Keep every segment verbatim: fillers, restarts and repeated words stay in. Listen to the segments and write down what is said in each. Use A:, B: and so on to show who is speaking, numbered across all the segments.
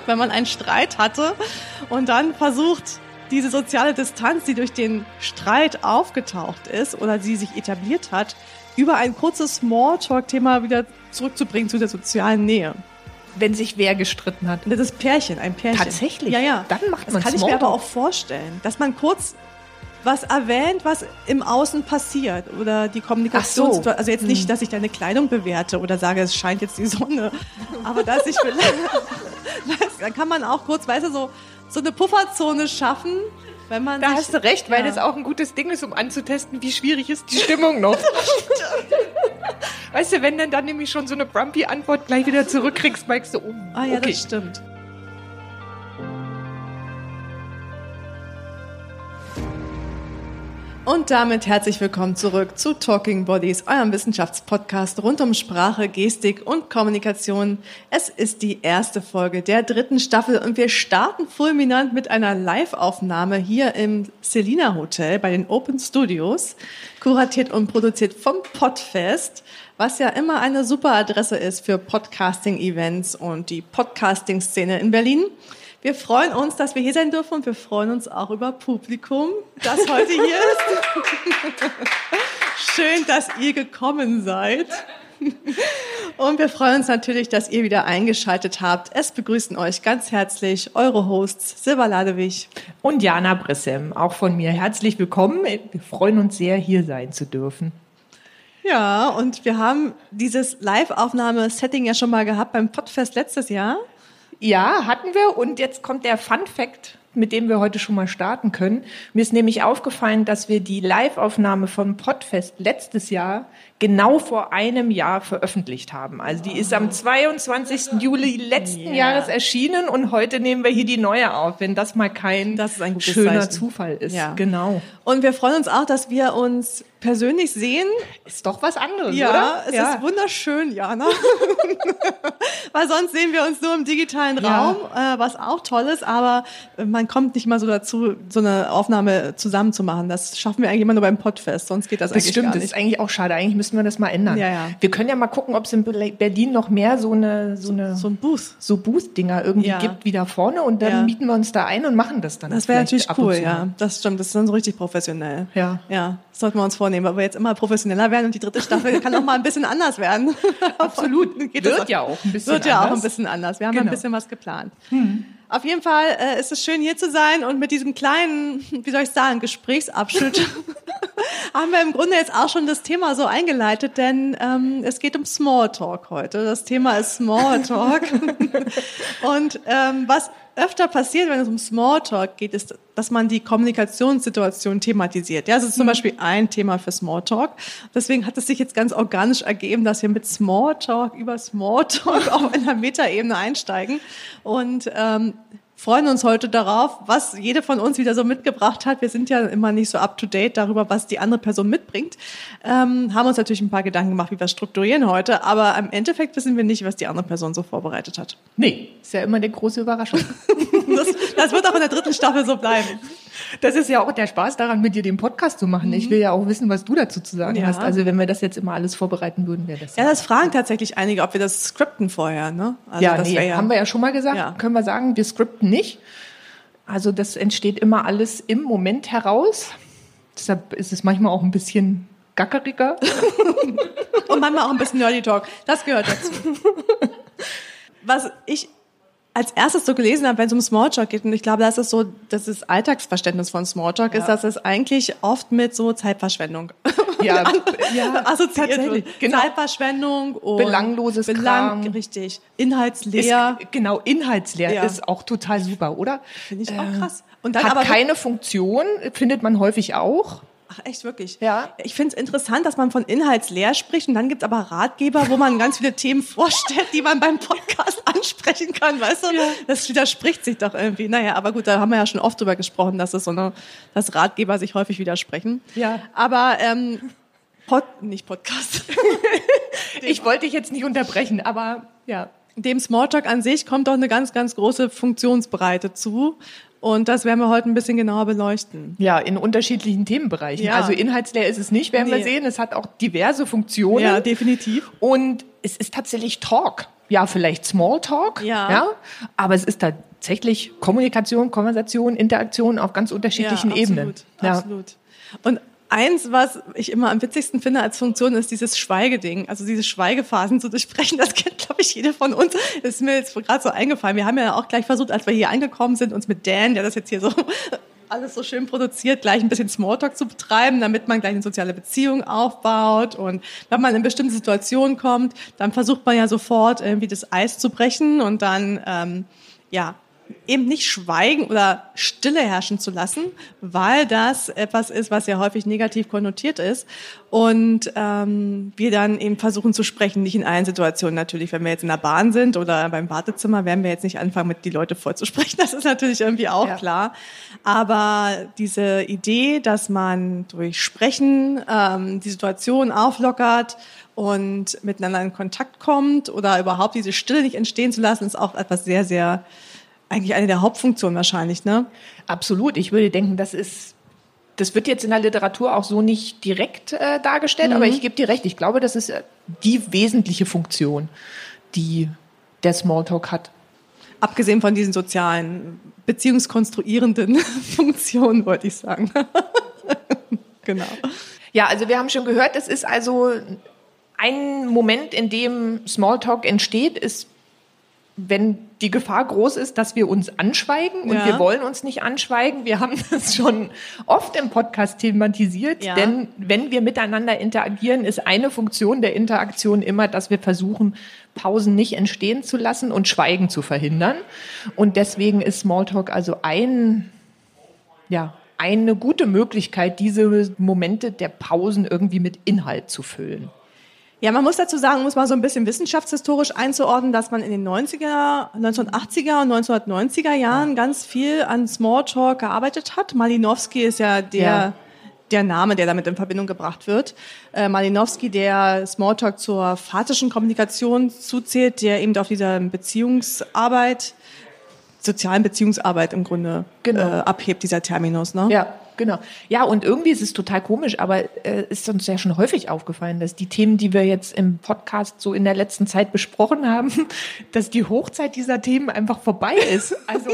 A: wenn man einen Streit hatte und dann versucht, diese soziale Distanz, die durch den Streit aufgetaucht ist oder die sich etabliert hat, über ein kurzes Smalltalk-Thema wieder zurückzubringen zu der sozialen Nähe.
B: Wenn sich wer gestritten hat.
A: Das ist Pärchen, ein Pärchen.
B: Tatsächlich?
A: Ja, ja.
B: Dann macht
A: das
B: man
A: kann ich mir aber auch vorstellen, dass man kurz was erwähnt, was im Außen passiert oder die Kommunikation.
B: So.
A: Also jetzt nicht, dass ich deine Kleidung bewerte oder sage, es scheint jetzt die Sonne, aber dass ich vielleicht, dann kann man auch kurz, weißt du, so, so eine Pufferzone schaffen, wenn man
B: Da
A: sich,
B: hast du recht, weil
A: ja.
B: das auch ein gutes Ding ist, um anzutesten, wie schwierig ist die Stimmung noch. Weißt du, wenn dann, dann nämlich schon so eine Grumpy-Antwort gleich wieder zurückkriegst, merkst du, oh,
A: Ah ja,
B: okay.
A: das stimmt. Und damit herzlich willkommen zurück zu Talking Bodies, eurem Wissenschaftspodcast rund um Sprache, Gestik und Kommunikation. Es ist die erste Folge der dritten Staffel und wir starten fulminant mit einer Live-Aufnahme hier im Selina Hotel bei den Open Studios, kuratiert und produziert vom Podfest, was ja immer eine super Adresse ist für Podcasting-Events und die Podcasting-Szene in Berlin. Wir freuen uns, dass wir hier sein dürfen und wir freuen uns auch über Publikum, das heute hier ist. Schön, dass ihr gekommen seid. Und wir freuen uns natürlich, dass ihr wieder eingeschaltet habt. Es begrüßen euch ganz herzlich eure Hosts Silva Ladewig
B: und Jana Brissem, auch von mir herzlich willkommen. Wir freuen uns sehr, hier sein zu dürfen.
A: Ja, und wir haben dieses Live-Aufnahme-Setting ja schon mal gehabt beim Podfest letztes Jahr.
B: Ja, hatten wir. Und jetzt kommt der Fun-Fact, mit dem wir heute schon mal starten können. Mir ist nämlich aufgefallen, dass wir die Live-Aufnahme vom Podfest letztes Jahr genau vor einem Jahr veröffentlicht haben. Also die ist am zweiundzwanzigsten Juli letzten yeah. Jahres erschienen und heute nehmen wir hier die neue auf, wenn das mal kein
A: das ist ein gutes
B: schöner
A: Zeichen.
B: Zufall ist.
A: Ja.
B: Genau.
A: Und wir freuen uns auch, dass wir uns persönlich sehen.
B: Ist doch was anderes,
A: ja,
B: oder?
A: Es
B: ja,
A: ist wunderschön, Jana. Weil sonst sehen wir uns nur im digitalen
B: ja.
A: Raum, äh, was auch toll ist, aber man kommt nicht mal so dazu, so eine Aufnahme zusammen zu machen. Das schaffen wir eigentlich immer nur beim Podfest, sonst geht das,
B: das
A: eigentlich
B: stimmt,
A: gar nicht.
B: Das ist eigentlich auch schade. Eigentlich müssten wir das mal ändern.
A: Ja, ja.
B: Wir können ja mal gucken, ob es in Berlin noch mehr so eine so eine
A: so ein Booth,
B: so Booth-Dinger irgendwie
A: ja.
B: gibt, wie da vorne, und dann
A: ja.
B: mieten wir uns da ein und machen das dann.
A: Das wäre natürlich cool,
B: zu.
A: ja. Das stimmt, das ist dann so richtig professionell.
B: Ja.
A: Ja, das sollten wir uns vornehmen, weil wir jetzt immer professioneller werden und die dritte Staffel kann auch mal ein bisschen anders werden.
B: Absolut.
A: Geht
B: Wird
A: das
B: ja auch ein bisschen
A: Wird ja
B: anders.
A: auch ein bisschen anders. Wir haben
B: genau.
A: ein bisschen was geplant.
B: Hm.
A: Auf jeden Fall äh, ist es schön, hier zu sein und mit diesem kleinen, wie soll ich sagen, Gesprächsabschnitt haben wir im Grunde jetzt auch schon das Thema so eingeleitet, denn ähm, es geht um Smalltalk heute. Das Thema ist Smalltalk. Und ähm, was öfter passiert, wenn es um Smalltalk geht, ist, dass man die Kommunikationssituation thematisiert. Ja, das ist zum Beispiel ein Thema für Smalltalk. Deswegen hat es sich jetzt ganz organisch ergeben, dass wir mit Smalltalk über Smalltalk auf einer Metaebene einsteigen und ähm, freuen uns heute darauf, was jede von uns wieder so mitgebracht hat. Wir sind ja immer nicht so up-to-date darüber, was die andere Person mitbringt. Ähm, haben uns natürlich ein paar Gedanken gemacht, wie wir strukturieren heute, aber im Endeffekt wissen wir nicht, was die andere Person so vorbereitet hat.
B: Nee, ist ja immer eine große Überraschung.
A: das, das wird auch in der dritten Staffel so bleiben.
B: Das ist ja auch der Spaß daran, mit dir den Podcast zu machen. Mhm. Ich will ja auch wissen, was du dazu zu sagen
A: ja.
B: hast. Also wenn wir das jetzt immer alles vorbereiten würden, wäre das...
A: Ja, das fragen tatsächlich einige, ob wir das skripten vorher. Ne? Also
B: ja,
A: das
B: nee,
A: ja,
B: haben wir ja schon mal gesagt. Ja. Können wir sagen, wir skripten nicht. Also das entsteht immer alles im Moment heraus. Deshalb ist es manchmal auch ein bisschen gackeriger.
A: Und manchmal auch ein bisschen Nerdy Talk. Das gehört dazu. Was ich als erstes so gelesen habe, wenn es um Smalltalk geht, und ich glaube, das ist so, das ist Alltagsverständnis von Smalltalk, ja. ist, dass es eigentlich oft mit so Zeitverschwendung
B: ja, ja,
A: assoziiert wird. Genau. Zeitverschwendung und
B: belangloses
A: Belang,
B: Kram.
A: Richtig. Inhaltsleer.
B: Ist, genau, inhaltsleer
A: ja.
B: ist auch total super, oder?
A: Finde ich auch krass.
B: Und dann hat aber keine Funktion, findet man häufig auch.
A: Ach, echt, wirklich?
B: Ja.
A: Ich finde es interessant, dass man von inhaltsleer spricht und dann gibt es aber Ratgeber, wo man ganz viele Themen vorstellt, die man beim Podcast ansprechen kann, weißt du? Ja. Das widerspricht sich doch irgendwie. Naja, aber gut, da haben wir ja schon oft drüber gesprochen, dass es so eine, dass Ratgeber sich häufig widersprechen.
B: Ja.
A: Aber, ähm, Pod, nicht Podcast.
B: Ich wollte dich jetzt nicht unterbrechen, aber ja.
A: Dem Smalltalk an sich kommt doch eine ganz, ganz große Funktionsbreite zu. Und das werden wir heute ein bisschen genauer beleuchten.
B: Ja, in unterschiedlichen Themenbereichen. Ja. Also inhaltsleer ist es nicht, werden nee. wir sehen. Es hat auch diverse Funktionen.
A: Ja, definitiv.
B: Und es ist tatsächlich Talk. ja, vielleicht Smalltalk,
A: ja.
B: ja, aber es ist tatsächlich Kommunikation, Konversation, Interaktion auf ganz unterschiedlichen
A: ja, absolut,
B: Ebenen. Ja,
A: absolut. Und eins, was ich immer am witzigsten finde als Funktion, ist dieses Schweigeding. Also diese Schweigephasen zu durchbrechen, das kennt, glaube ich, jede von uns. Das ist mir jetzt gerade so eingefallen. Wir haben ja auch gleich versucht, als wir hier angekommen sind, uns mit Dan, der das jetzt hier so alles so schön produziert, gleich ein bisschen Smalltalk zu betreiben, damit man gleich eine soziale Beziehung aufbaut. Und wenn man in bestimmte Situationen kommt, dann versucht man ja sofort irgendwie das Eis zu brechen und dann, ähm, ja, eben nicht schweigen oder Stille herrschen zu lassen, weil das etwas ist, was ja häufig negativ konnotiert ist. Und ähm, wir dann eben versuchen zu sprechen, nicht in allen Situationen natürlich. Wenn wir jetzt in der Bahn sind oder beim Wartezimmer, werden wir jetzt nicht anfangen, mit die Leute vollzusprechen. Das ist natürlich irgendwie auch ja. klar. Aber diese Idee, dass man durch Sprechen ähm, die Situation auflockert und miteinander in Kontakt kommt oder überhaupt diese Stille nicht entstehen zu lassen, ist auch etwas sehr, sehr eigentlich eine der Hauptfunktionen wahrscheinlich, ne?
B: Absolut. Ich würde denken, das ist, das wird jetzt in der Literatur auch so nicht direkt äh, dargestellt, mhm. aber ich gebe dir recht. Ich glaube, das ist die wesentliche Funktion, die der Smalltalk hat.
A: Abgesehen von diesen sozialen, beziehungskonstruierenden Funktionen, wollte ich sagen. Genau.
B: Ja, also wir haben schon gehört, es ist also ein Moment, in dem Smalltalk entsteht, ist, wenn die Gefahr groß ist, dass wir uns anschweigen und ja. wir wollen uns nicht anschweigen. Wir haben das schon oft im Podcast thematisiert, ja. denn wenn wir miteinander interagieren, ist eine Funktion der Interaktion immer, dass wir versuchen, Pausen nicht entstehen zu lassen und Schweigen zu verhindern. Und deswegen ist Smalltalk also ein, ja, eine gute Möglichkeit, diese Momente der Pausen irgendwie mit Inhalt zu füllen.
A: Ja, man muss dazu sagen, muss mal so ein bisschen wissenschaftshistorisch einzuordnen, dass man in den neunziger, neunzehnhundertachtziger und neunzehnhundertneunziger Jahren ganz viel an Smalltalk gearbeitet hat. Malinowski ist ja der, ja. der Name, der damit in Verbindung gebracht wird. Äh, Malinowski, der Smalltalk zur fahrtischen Kommunikation zuzählt, der eben auf dieser Beziehungsarbeit, sozialen Beziehungsarbeit im Grunde genau. äh, abhebt, dieser Terminus, ne?
B: Ja. Genau. Ja, und irgendwie ist es total komisch, aber äh, ist uns ja schon häufig aufgefallen, dass die Themen, die wir jetzt im Podcast so in der letzten Zeit besprochen haben, dass die Hochzeit dieser Themen einfach vorbei ist. Also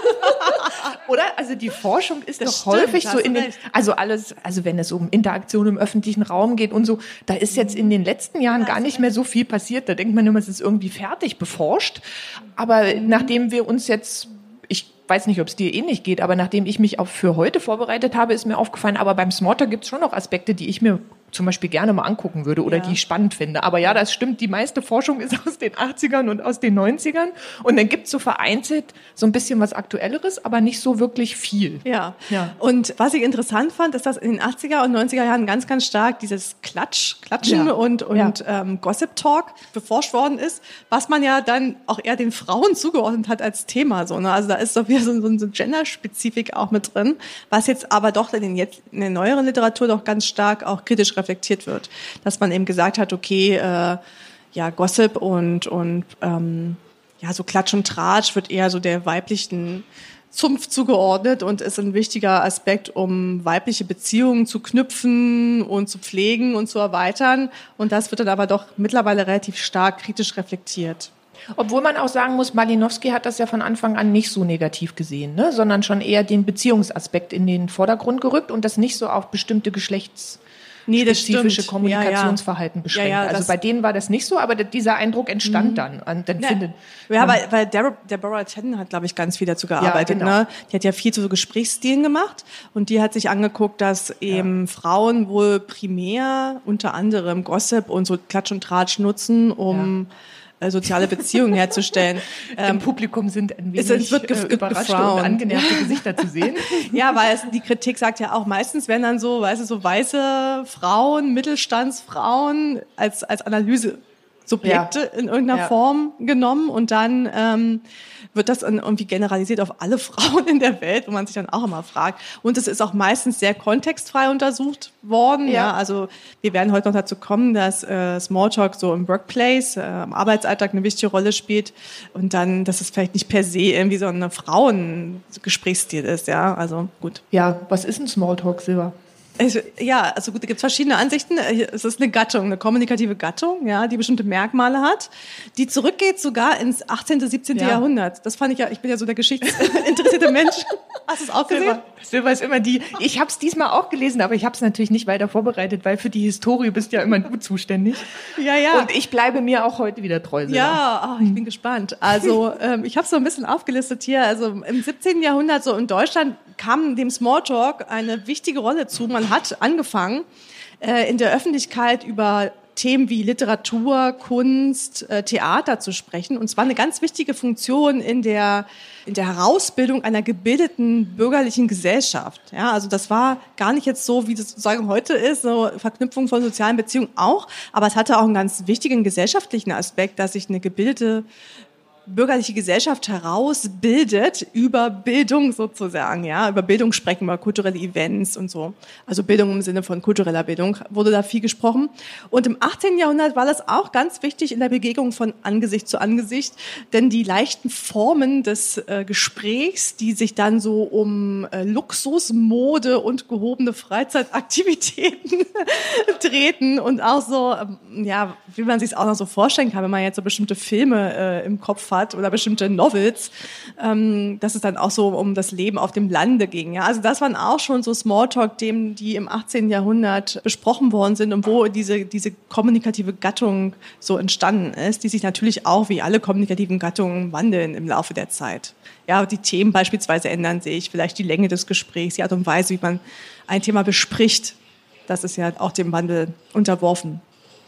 B: oder? Also die Forschung ist das doch stimmt, häufig so in den, also alles, also wenn es um Interaktion im öffentlichen Raum geht und so, da ist jetzt in den letzten Jahren gar nicht mehr so viel passiert. Da denkt man immer, es ist irgendwie fertig beforscht. Aber nachdem wir uns jetzt, ich weiß nicht, ob es dir ähnlich geht, aber nachdem ich mich auch für heute vorbereitet habe, ist mir aufgefallen, aber beim Smalltalk gibt es schon noch Aspekte, die ich mir zum Beispiel gerne mal angucken würde oder ja. die ich spannend finde. Aber ja, das stimmt, die meiste Forschung ist aus den achtzigern und aus den neunzigern. Und dann gibt es so vereinzelt so ein bisschen was Aktuelleres, aber nicht so wirklich viel.
A: Ja. ja. Und was ich interessant fand, ist, dass in den achtziger und neunziger Jahren ganz, ganz stark dieses Klatsch, Klatschen ja. und, und ja. ähm, Gossip-Talk beforscht worden ist, was man ja dann auch eher den Frauen zugeordnet hat als Thema. So, ne? Also da ist doch wieder so, so eine Gender-Spezifik auch mit drin, was jetzt aber doch in, den jetzt, in der neueren Literatur doch ganz stark auch kritisch reflektiert wird, dass man eben gesagt hat, okay, äh, ja, Gossip und und ähm, ja, so Klatsch und Tratsch wird eher so der weiblichen Zunft zugeordnet und ist ein wichtiger Aspekt, um weibliche Beziehungen zu knüpfen und zu pflegen und zu erweitern. Und das wird dann aber doch mittlerweile relativ stark kritisch reflektiert.
B: Obwohl man auch sagen muss, Malinowski hat das ja von Anfang an nicht so negativ gesehen, ne? Sondern schon eher den Beziehungsaspekt in den Vordergrund gerückt und das nicht so auf bestimmte Geschlechts
A: Nee, das
B: spezifische
A: stimmt.
B: Kommunikationsverhalten ja, ja. beschränkt. Ja, ja, also bei denen war das nicht so, aber dieser Eindruck entstand mhm. dann. Und dann
A: ja,
B: findet,
A: ja weil, weil Deborah, Deborah Tedden hat, glaube ich, ganz viel dazu gearbeitet. Ja, genau. Ne? Die hat ja viel zu so Gesprächsstilen gemacht und die hat sich angeguckt, dass eben ja. Frauen wohl primär unter anderem Gossip und so Klatsch und Tratsch nutzen, um ja. soziale Beziehungen herzustellen.
B: Im Publikum sind ein wenig
A: es wird
B: gef- überraschte gefraunt. und angenervte Gesichter zu sehen.
A: Ja, weil es, die Kritik sagt ja auch, meistens werden dann so, weißt du, so weiße Frauen, Mittelstandsfrauen als, als Analysesubjekte ja. in irgendeiner ja. Form genommen und dann ähm, wird das dann irgendwie generalisiert auf alle Frauen in der Welt, wo man sich dann auch immer fragt. Und es ist auch meistens sehr kontextfrei untersucht worden. Ja. Ja, also wir werden heute noch dazu kommen, dass äh, Smalltalk so im Workplace, äh, im Arbeitsalltag eine wichtige Rolle spielt und dann, dass es vielleicht nicht per se irgendwie so eine Frauengesprächsstil ist. Ja, also gut.
B: Ja, was ist ein Smalltalk, Silber?
A: Also, ja, also gut, da gibt es verschiedene Ansichten. Es ist eine Gattung, eine kommunikative Gattung, ja, die bestimmte Merkmale hat, die zurückgeht sogar ins achtzehnten., siebzehnten.
B: Ja.
A: Jahrhundert. Das fand ich ja, ich bin ja so der geschichtsinteressierte Mensch. Hast du es auch gesehen?
B: Silber, Silber ist immer die, ich habe es diesmal auch gelesen, aber ich habe es natürlich nicht weiter vorbereitet, weil für die Historie bist ja immer du zuständig.
A: Ja, ja.
B: Und ich bleibe mir auch heute wieder treu, Silber.
A: Ja, oh, ich bin gespannt. Also ähm, ich habe so ein bisschen aufgelistet hier. Also im siebzehnten. Jahrhundert, so in Deutschland, kam dem Smalltalk eine wichtige Rolle zu. Man hat angefangen, äh, in der Öffentlichkeit über Themen wie Literatur, Kunst, äh, Theater zu sprechen. Und zwar eine ganz wichtige Funktion in der, in der Herausbildung einer gebildeten bürgerlichen Gesellschaft. Ja, also das war gar nicht jetzt so, wie das sozusagen heute ist, so Verknüpfung von sozialen Beziehungen auch. Aber es hatte auch einen ganz wichtigen gesellschaftlichen Aspekt, dass sich eine gebildete bürgerliche Gesellschaft herausbildet über Bildung sozusagen, ja, über Bildung sprechen wir, kulturelle Events und so. Also Bildung im Sinne von kultureller Bildung wurde da viel gesprochen. Und im achtzehnten. Jahrhundert war das auch ganz wichtig in der Begegnung von Angesicht zu Angesicht, denn die leichten Formen des äh, Gesprächs, die sich dann so um äh, Luxus, Mode und gehobene Freizeitaktivitäten drehten und auch so, ähm, ja, wie man sich es auch noch so vorstellen kann, wenn man jetzt so bestimmte Filme äh, im Kopf hat oder bestimmte Novels, ähm, dass es dann auch so um das Leben auf dem Lande ging. Ja? Also das waren auch schon so Smalltalk-Themen, die im achtzehnten. Jahrhundert besprochen worden sind und wo diese, diese kommunikative Gattung so entstanden ist, die sich natürlich auch wie alle kommunikativen Gattungen wandeln im Laufe der Zeit. Ja, die Themen beispielsweise ändern sich, vielleicht die Länge des Gesprächs, die Art und Weise, wie man ein Thema bespricht, das ist ja auch dem Wandel unterworfen.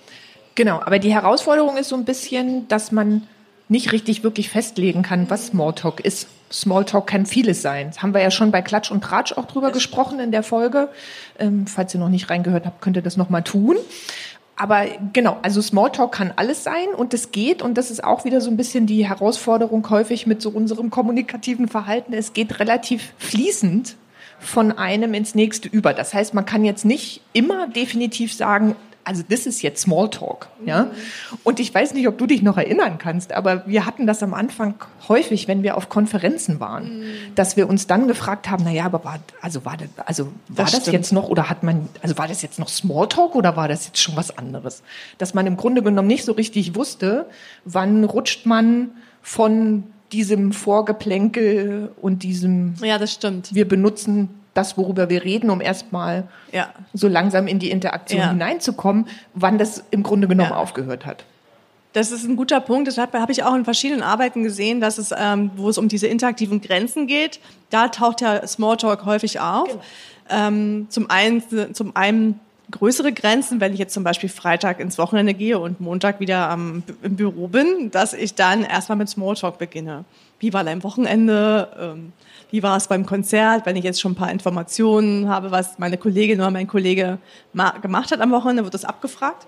B: Genau, aber die Herausforderung ist so ein bisschen, dass man nicht richtig wirklich festlegen kann, was Smalltalk ist. Smalltalk kann vieles sein. Das haben wir ja schon bei Klatsch und Tratsch auch drüber gesprochen in der Folge. Ähm, falls ihr noch nicht reingehört habt, könnt ihr das noch mal tun. Aber genau, also Smalltalk kann alles sein und es geht, und das ist auch wieder so ein bisschen die Herausforderung häufig mit so unserem kommunikativen Verhalten. Es geht relativ fließend von einem ins nächste über. Das heißt, man kann jetzt nicht immer definitiv sagen, also das ist jetzt Smalltalk, ja. Mhm. Und ich weiß nicht, ob du dich noch erinnern kannst, aber wir hatten das am Anfang häufig, wenn wir auf Konferenzen waren, mhm. dass wir uns dann gefragt haben, na ja, aber war, also war das, also war das, das jetzt noch, oder hat man, also war das jetzt noch Smalltalk oder war das jetzt schon was anderes? Dass man im Grunde genommen nicht so richtig wusste, wann rutscht man von diesem Vorgeplänkel und diesem,
A: ja, das stimmt.
B: Wir benutzen das, worüber wir reden, um erstmal ja. so langsam in die Interaktion ja. hineinzukommen, wann das im Grunde genommen ja. aufgehört hat.
A: Das ist ein guter Punkt. Das habe ich auch in verschiedenen Arbeiten gesehen, dass es, ähm, wo es um diese interaktiven Grenzen geht. Da taucht ja Smalltalk häufig auf. Genau. Ähm, zum einen, zum einen größere Grenzen, wenn ich jetzt zum Beispiel Freitag ins Wochenende gehe und Montag wieder am, im Büro bin, dass ich dann erstmal mit Smalltalk beginne. Wie war dein Wochenende? Ähm, Wie war es beim Konzert, wenn ich jetzt schon ein paar Informationen habe, was meine Kollegin oder mein Kollege ma- gemacht hat am Wochenende, wird das abgefragt.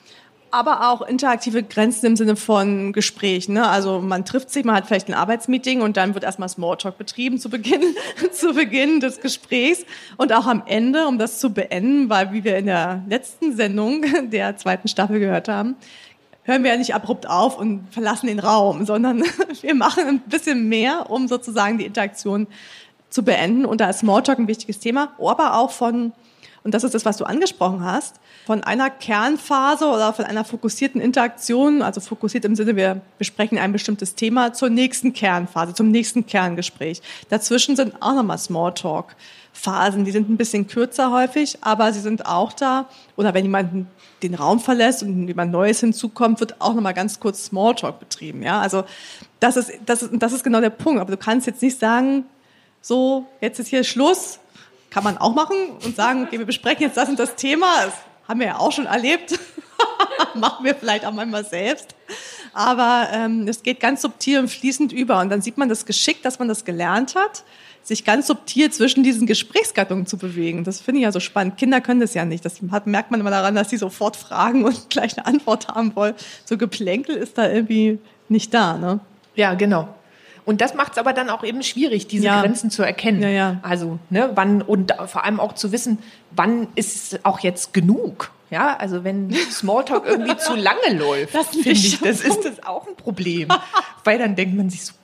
A: Aber auch interaktive Grenzen im Sinne von Gespräch. Ne? Also man trifft sich, man hat vielleicht ein Arbeitsmeeting und dann wird erstmal Smalltalk betrieben zu Beginn, zu Beginn des Gesprächs. Und auch am Ende, um das zu beenden, weil wie wir in der letzten Sendung der zweiten Staffel gehört haben, hören wir ja nicht abrupt auf und verlassen den Raum, sondern wir machen ein bisschen mehr, um sozusagen die Interaktion zu beenden. Und da ist Smalltalk ein wichtiges Thema, aber auch von, und das ist das, was du angesprochen hast, von einer Kernphase oder von einer fokussierten Interaktion, also fokussiert im Sinne, wir besprechen ein bestimmtes Thema, zur nächsten Kernphase, zum nächsten Kerngespräch. Dazwischen sind auch nochmal Smalltalk-Phasen, die sind ein bisschen kürzer häufig, aber sie sind auch da. Oder wenn jemand den Raum verlässt und jemand Neues hinzukommt, wird auch nochmal ganz kurz Smalltalk betrieben. Ja, also das ist, das ist, das ist genau der Punkt. Aber du kannst jetzt nicht sagen, so, jetzt ist hier Schluss. Kann man auch machen und sagen, okay, wir besprechen jetzt das und das Thema. Das haben wir ja auch schon erlebt. Machen wir vielleicht auch manchmal selbst. Aber ähm, es geht ganz subtil und fließend über. Und dann sieht man das Geschick, dass man das gelernt hat, sich ganz subtil zwischen diesen Gesprächsgattungen zu bewegen. Das finde ich ja so spannend. Kinder können das ja nicht. Das hat, merkt man immer daran, dass sie sofort fragen und gleich eine Antwort haben wollen. So Geplänkel ist da irgendwie nicht da, ne?
B: Ja, genau. Und das macht es aber dann auch eben schwierig, diese ja. Grenzen zu erkennen.
A: Ja, ja.
B: Also, ne, wann, und vor allem auch zu wissen, wann ist es auch jetzt genug? Ja, also wenn Smalltalk irgendwie zu lange läuft, finde ich, das ist das auch ein Problem. Weil dann denkt man sich so,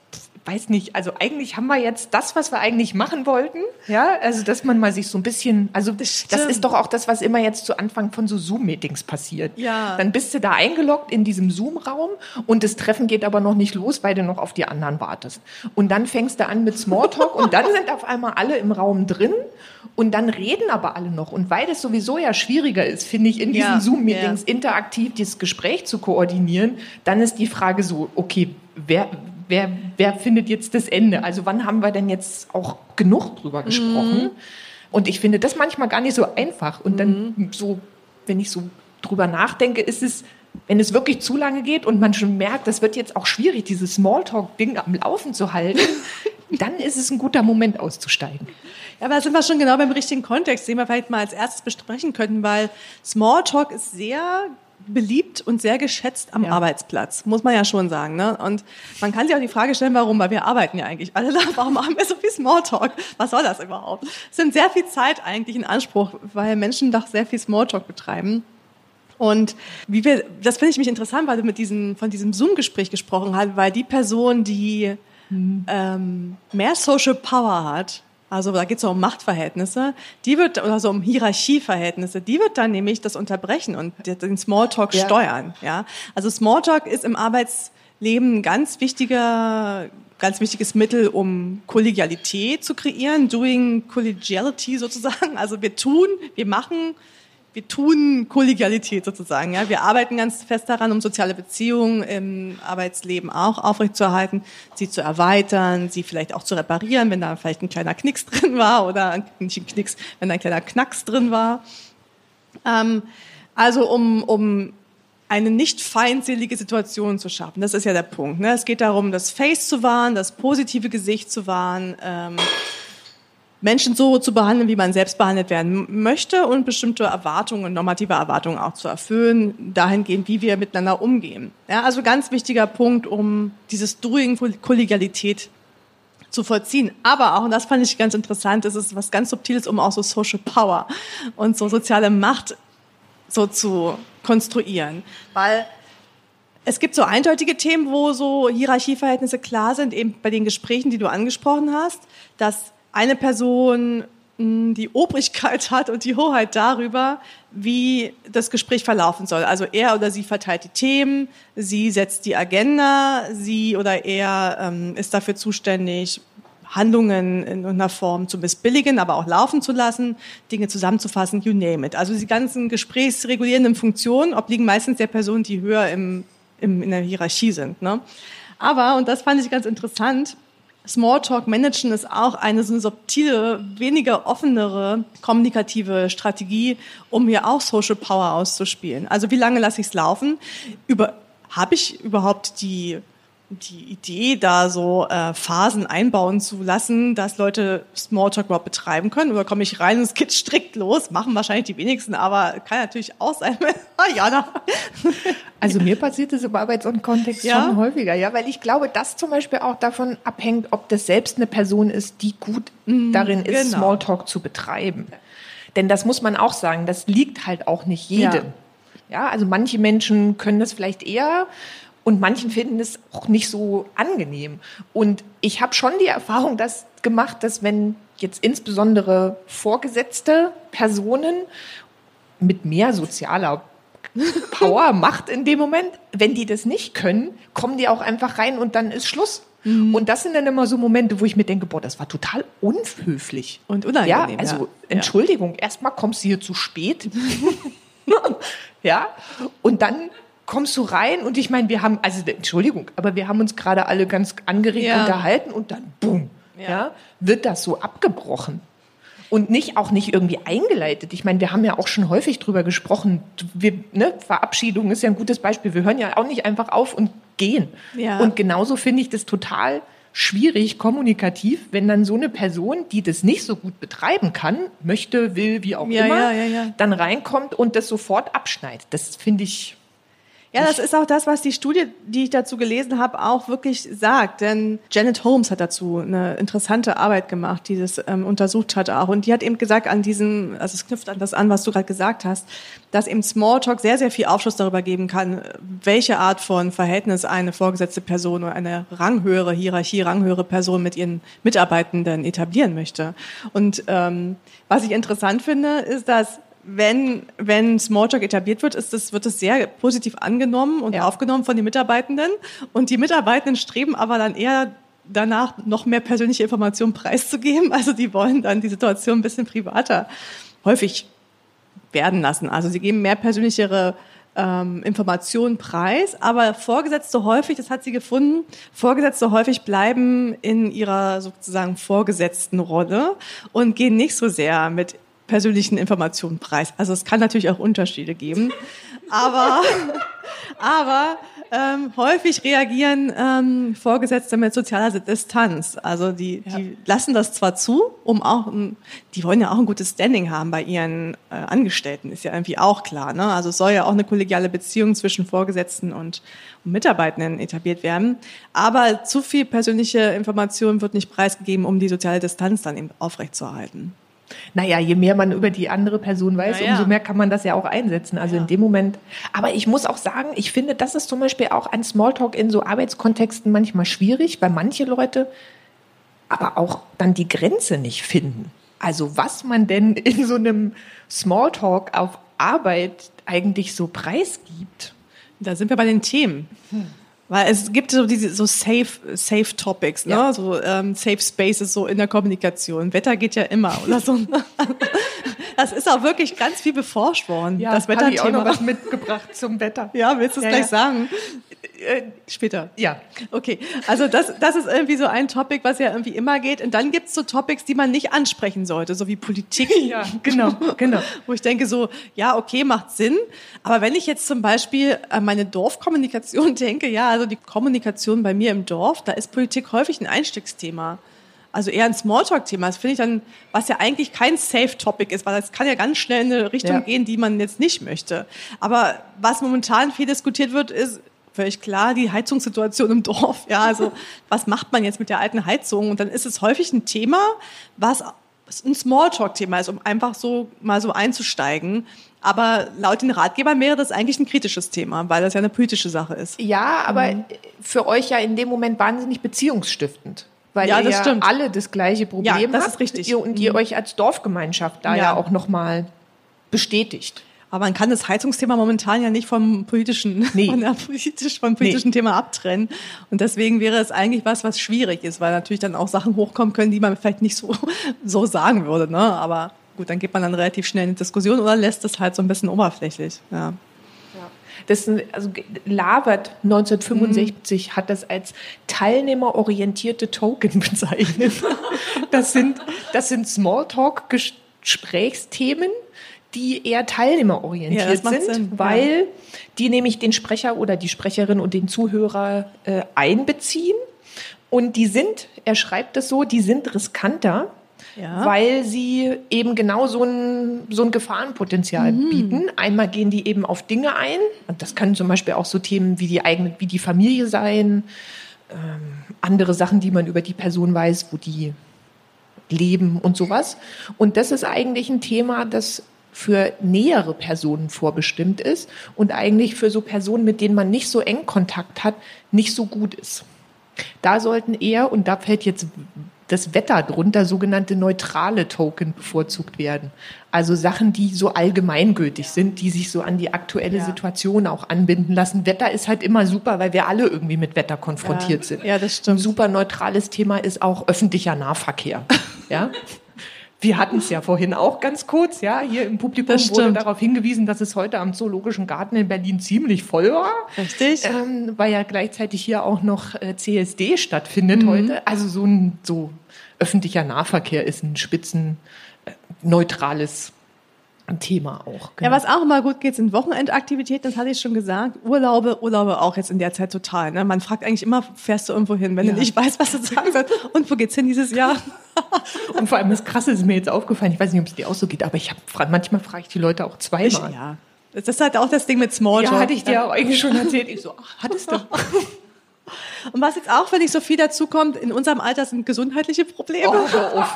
B: weiß nicht, also eigentlich haben wir jetzt das, was wir eigentlich machen wollten, ja, also dass man mal sich so ein bisschen, also das, das ist doch auch das, was immer jetzt zu Anfang von so Zoom-Meetings passiert.
A: Ja.
B: Dann bist du da eingeloggt in diesem Zoom-Raum und das Treffen geht aber noch nicht los, weil du noch auf die anderen wartest. Und dann fängst du an mit Smalltalk und dann sind auf einmal alle im Raum drin und dann reden aber alle noch. Und weil das sowieso ja schwieriger ist, finde ich, in diesen
A: ja.
B: Zoom-Meetings
A: ja.
B: interaktiv dieses Gespräch zu koordinieren, dann ist die Frage so, okay, wer... Wer, wer findet jetzt das Ende? Also wann haben wir denn jetzt auch genug drüber gesprochen? Mhm. Und ich finde das manchmal gar nicht so einfach. Und dann mhm. so, wenn ich so drüber nachdenke, ist es, wenn es wirklich zu lange geht und man schon merkt, das wird jetzt auch schwierig, dieses Smalltalk-Ding am Laufen zu halten, dann ist es ein guter Moment auszusteigen.
A: Ja, aber da sind wir schon genau beim richtigen Kontext, den wir vielleicht mal als erstes besprechen könnten, weil Smalltalk ist sehr beliebt und sehr geschätzt am ja. Arbeitsplatz, muss man ja schon sagen. Ne? Und man kann sich auch die Frage stellen, warum, weil wir arbeiten ja eigentlich alle da, warum machen wir so viel Smalltalk? Was soll das überhaupt? Es nimmt sehr viel Zeit eigentlich in Anspruch, weil Menschen doch sehr viel Smalltalk betreiben. Und wie wir, das finde ich mich interessant, weil du mit diesem, von diesem Zoom-Gespräch gesprochen hast, weil die Person, die hm. ähm, mehr Social Power hat, also da geht es so um Machtverhältnisse, die wird, oder so um Hierarchieverhältnisse, die wird dann nämlich das unterbrechen und den Smalltalk ja. steuern. Ja? Also Smalltalk ist im Arbeitsleben ein ganz wichtiger, ganz wichtiges Mittel, um Kollegialität zu kreieren, doing collegiality sozusagen. Also wir tun, wir machen, wir tun Kollegialität sozusagen. Ja? Wir arbeiten ganz fest daran, um soziale Beziehungen im Arbeitsleben auch aufrechtzuerhalten, sie zu erweitern, sie vielleicht auch zu reparieren, wenn da vielleicht ein kleiner Knicks drin war oder nicht ein Knicks, wenn da ein kleiner Knacks drin war. Ähm, also um, um eine nicht feindselige Situation zu schaffen. Das ist ja der Punkt. Ne? Es geht darum, das Face zu wahren, das positive Gesicht zu wahren, ähm, Menschen so zu behandeln, wie man selbst behandelt werden möchte und bestimmte Erwartungen, normative Erwartungen auch zu erfüllen, dahingehend, wie wir miteinander umgehen. Ja, also ganz wichtiger Punkt, um dieses Doing Kollegialität zu vollziehen. Aber auch, und das fand ich ganz interessant, ist es was ganz Subtiles, um auch so Social Power und so soziale Macht so zu konstruieren. Weil es gibt so eindeutige Themen, wo so Hierarchieverhältnisse klar sind, eben bei den Gesprächen, die du angesprochen hast, dass eine Person mh, die Obrigkeit hat und die Hoheit darüber, wie das Gespräch verlaufen soll. Also er oder sie verteilt die Themen, sie setzt die Agenda, sie oder er ähm, ist dafür zuständig, Handlungen in einer Form zu missbilligen, aber auch laufen zu lassen, Dinge zusammenzufassen, you name it. Also die ganzen gesprächsregulierenden Funktionen obliegen meistens der Personen, die höher im, im, in der Hierarchie sind. Ne? Aber, und das fand ich ganz interessant, Smalltalk-Managen ist auch eine so eine subtile, weniger offenere kommunikative Strategie, um hier auch Social Power auszuspielen. Also wie lange lasse ich es laufen? Über, habe ich überhaupt die, die Idee, da so äh, Phasen einbauen zu lassen, dass Leute Smalltalk überhaupt betreiben können? Oder komme ich rein und es geht strikt los? Machen wahrscheinlich die wenigsten, aber kann natürlich auch sein. ja, da.
B: Also mir passiert das im Arbeits- und Kontext ja? schon häufiger, ja, weil ich glaube, dass zum Beispiel auch davon abhängt, ob das selbst eine Person ist, die gut mhm, darin ist, genau. Smalltalk zu betreiben. Denn das muss man auch sagen, das liegt halt auch nicht jedem. Ja, ja, also manche Menschen können das vielleicht eher und manchen finden es auch nicht so angenehm. Und ich habe schon die Erfahrung das gemacht, dass wenn jetzt insbesondere vorgesetzte Personen mit mehr sozialer Power, Macht in dem Moment, wenn die das nicht können, kommen die auch einfach rein und dann ist Schluss. Mhm. Und das sind dann immer so Momente, wo ich mir denke, boah, das war total unhöflich.
A: Und unangenehm.
B: Ja, also
A: ja.
B: Entschuldigung, ja. Erstmal kommst du hier zu spät. ja, und dann kommst du rein und ich meine, wir haben, also Entschuldigung, aber wir haben uns gerade alle ganz angeregt ja. unterhalten und dann, boom, ja. ja, wird das so abgebrochen. Und nicht, auch nicht irgendwie eingeleitet. Ich meine, wir haben ja auch schon häufig drüber gesprochen. Wir, ne, Verabschiedung ist ja ein gutes Beispiel. Wir hören ja auch nicht einfach auf und gehen. Ja. Und genauso finde ich das total schwierig, kommunikativ, wenn dann so eine Person, die das nicht so gut betreiben kann, möchte, will, wie auch
A: ja,
B: immer,
A: ja, ja, ja.
B: dann reinkommt und das sofort abschneidet. Das finde ich...
A: Ja, das ist auch das, was die Studie, die ich dazu gelesen habe, auch wirklich sagt. Denn Janet Holmes hat dazu eine interessante Arbeit gemacht, die das ähm, untersucht hat auch. Und die hat eben gesagt, an diesem, also es knüpft an das an, was du gerade gesagt hast, dass eben Smalltalk sehr, sehr viel Aufschluss darüber geben kann, welche Art von Verhältnis eine vorgesetzte Person oder eine ranghöhere Hierarchie, ranghöhere Person mit ihren Mitarbeitenden etablieren möchte. Und ähm, was ich interessant finde, ist, dass wenn wenn Smalltalk etabliert wird, ist das, wird es sehr positiv angenommen und ja. aufgenommen von den Mitarbeitenden. Und die Mitarbeitenden streben aber dann eher danach, noch mehr persönliche Informationen preiszugeben. Also die wollen dann die Situation ein bisschen privater häufig werden lassen. Also sie geben mehr persönlichere ähm, Informationen preis, aber Vorgesetzte häufig, das hat sie gefunden, Vorgesetzte häufig bleiben in ihrer sozusagen vorgesetzten Rolle und gehen nicht so sehr mit persönlichen Informationen preis. Also es kann natürlich auch Unterschiede geben, aber aber ähm, häufig reagieren ähm, Vorgesetzte mit sozialer Distanz. Also die ja. die lassen das zwar zu, um auch die wollen ja auch ein gutes Standing haben bei ihren äh, Angestellten, ist ja irgendwie auch klar, ne? Also es soll ja auch eine kollegiale Beziehung zwischen Vorgesetzten und, und Mitarbeitenden etabliert werden, aber zu viel persönliche Information wird nicht preisgegeben, um die soziale Distanz dann eben aufrechtzuerhalten.
B: Naja, je mehr man über die andere Person weiß, ja, umso mehr kann man das ja auch einsetzen. Also ja. in dem Moment. Aber ich muss auch sagen, ich finde, das ist zum Beispiel auch ein Smalltalk in so Arbeitskontexten manchmal schwierig, weil manche Leute aber auch dann die Grenze nicht finden. Also was man denn in so einem Smalltalk auf Arbeit eigentlich so preisgibt.
A: Da sind wir bei den Themen. Hm. Weil es gibt so diese so safe safe Topics, ne, ja. so ähm, Safe Spaces so in der Kommunikation. Wetter geht ja immer oder so. Das ist auch wirklich ganz viel beforscht worden.
B: Ja, das Wetterthema. Habe ich auch noch was mitgebracht zum Wetter.
A: Ja, willst du es ja, gleich ja. sagen?
B: Äh, später.
A: Ja. Okay. Also das, das ist irgendwie so ein Topic, was ja irgendwie immer geht. Und dann gibt's so Topics, die man nicht ansprechen sollte, so wie Politik.
B: Ja, genau, genau.
A: Wo ich denke so, ja, okay, macht Sinn. Aber wenn ich jetzt zum Beispiel an meine Dorfkommunikation denke, ja, also die Kommunikation bei mir im Dorf, da ist Politik häufig ein Einstiegsthema. Also eher ein Smalltalk-Thema. Das finde ich dann, was ja eigentlich kein Safe-Topic ist, weil das kann ja ganz schnell in eine Richtung ja. gehen, die man jetzt nicht möchte. Aber was momentan viel diskutiert wird, ist völlig klar die Heizungssituation im Dorf. Ja, also was macht man jetzt mit der alten Heizung? Und dann ist es häufig ein Thema, was ein Smalltalk-Thema ist, um einfach so mal so einzusteigen. Aber laut den Ratgebern wäre das eigentlich ein kritisches Thema, weil das ja eine politische Sache ist.
B: Ja, aber mhm. für euch ja in dem Moment wahnsinnig beziehungsstiftend. Weil
A: ja,
B: ihr
A: das
B: ja
A: stimmt.
B: alle das gleiche Problem habt.
A: Ja, das ist richtig.
B: Und ihr euch als Dorfgemeinschaft da ja, ja auch nochmal bestätigt.
A: Aber man kann das Heizungsthema momentan ja nicht vom politischen,
B: nee.
A: von der politisch, vom politischen nee. Thema abtrennen. Und deswegen wäre es eigentlich was, was schwierig ist, weil natürlich dann auch Sachen hochkommen können, die man vielleicht nicht so, so sagen würde, ne? Aber gut, dann geht man dann relativ schnell in die Diskussion oder lässt es halt so ein bisschen oberflächlich, ja.
B: Das ist, also Lavert neunzehnhundertfünfundsechzig mhm. hat das als teilnehmerorientierte Token bezeichnet. Das sind, das sind Smalltalk-Gesprächsthemen, die eher teilnehmerorientiert ja, sind, Sinn. weil ja. die nämlich den Sprecher oder die Sprecherin und den Zuhörer äh, einbeziehen. Und die sind, er schreibt es so, die sind riskanter, ja. weil sie eben genau so ein, so ein Gefahrenpotenzial mhm. bieten. Einmal gehen die eben auf Dinge ein. Und das können zum Beispiel auch so Themen wie die eigene, wie die Familie sein, ähm, andere Sachen, die man über die Person weiß, wo die leben und sowas. Und das ist eigentlich ein Thema, das für nähere Personen vorbestimmt ist und eigentlich für so Personen, mit denen man nicht so eng Kontakt hat, nicht so gut ist. Da sollten eher, und da fällt jetzt das Wetter drunter, sogenannte neutrale Token bevorzugt werden. Also Sachen, die so allgemeingültig sind, die sich so an die aktuelle ja. Situation auch anbinden lassen. Wetter ist halt immer super, weil wir alle irgendwie mit Wetter konfrontiert
A: ja.
B: sind.
A: Ja, das stimmt.
B: Ein super neutrales Thema ist auch öffentlicher Nahverkehr. Ja. Wir hatten es ja vorhin auch ganz kurz, ja, hier im Publikum wurde darauf hingewiesen, dass es heute am Zoologischen Garten in Berlin ziemlich voll war.
A: Richtig.
B: Ähm, weil ja gleichzeitig hier auch noch äh, C S D stattfindet mhm. heute. Also so ein so öffentlicher Nahverkehr ist ein spitzen äh, neutrales Thema auch.
A: Genau. Ja, was auch immer gut geht, sind Wochenendaktivitäten, das hatte ich schon gesagt. Urlaube, Urlaube auch jetzt in der Zeit total. Ne? Man fragt eigentlich immer, fährst du irgendwo hin, wenn ja. du nicht weißt, was du sagen sollst. Und wo geht's hin dieses Jahr?
B: Und vor allem das Krasse ist mir jetzt aufgefallen, ich weiß nicht, ob es dir auch so geht, aber ich hab, manchmal frage ich die Leute auch zweimal.
A: Ich, ja. Das ist halt auch das Ding mit Smalltalk.
B: Ja, hatte ich dir auch eigentlich schon erzählt. Ich so, ach, hattest du?
A: Und was jetzt auch, wenn nicht so viel dazu kommt, in unserem Alter sind gesundheitliche Probleme.
B: Oh, hör auf.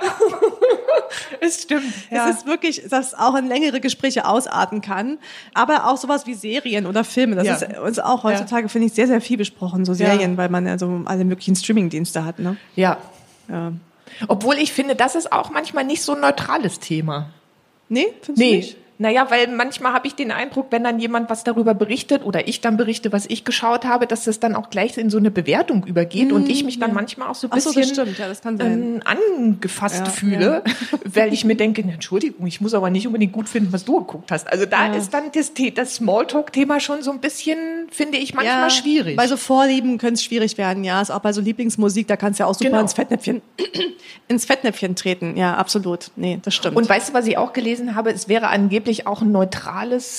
B: Es stimmt. Ja.
A: Es ist wirklich, dass auch in längere Gespräche ausarten kann. Aber auch sowas wie Serien oder Filme. Das
B: Ja.
A: ist uns auch heutzutage, ja. finde ich, sehr, sehr viel besprochen. So Serien, ja. weil man ja so alle möglichen Streaming-Dienste hat. Ne?
B: Ja.
A: ja.
B: Obwohl ich finde, das ist auch manchmal nicht so ein neutrales Thema.
A: Nee, findest
B: nee.
A: du nicht?
B: Naja, weil manchmal habe ich den Eindruck, wenn dann jemand was darüber berichtet oder ich dann berichte, was ich geschaut habe, dass das dann auch gleich in so eine Bewertung übergeht mmh, und ich mich dann ja. manchmal auch so ein bisschen
A: so, das stimmt. Ja, das kann sein.
B: Ähm, angefasst
A: ja,
B: fühle,
A: ja.
B: weil ich mir denke, Entschuldigung, ich muss aber nicht unbedingt gut finden, was du geguckt hast. Also da ja. ist dann das, das Smalltalk-Thema schon so ein bisschen, finde ich, manchmal ja, schwierig.
A: Bei so Vorlieben könnte es schwierig werden, ja. Ist auch bei so Lieblingsmusik, da kannst du ja auch super genau. ins Fettnäpfchen, ins Fettnäpfchen treten. Ja, absolut. Nee, das stimmt.
B: Und weißt du, was ich auch gelesen habe? Es wäre angeblich auch ein neutrales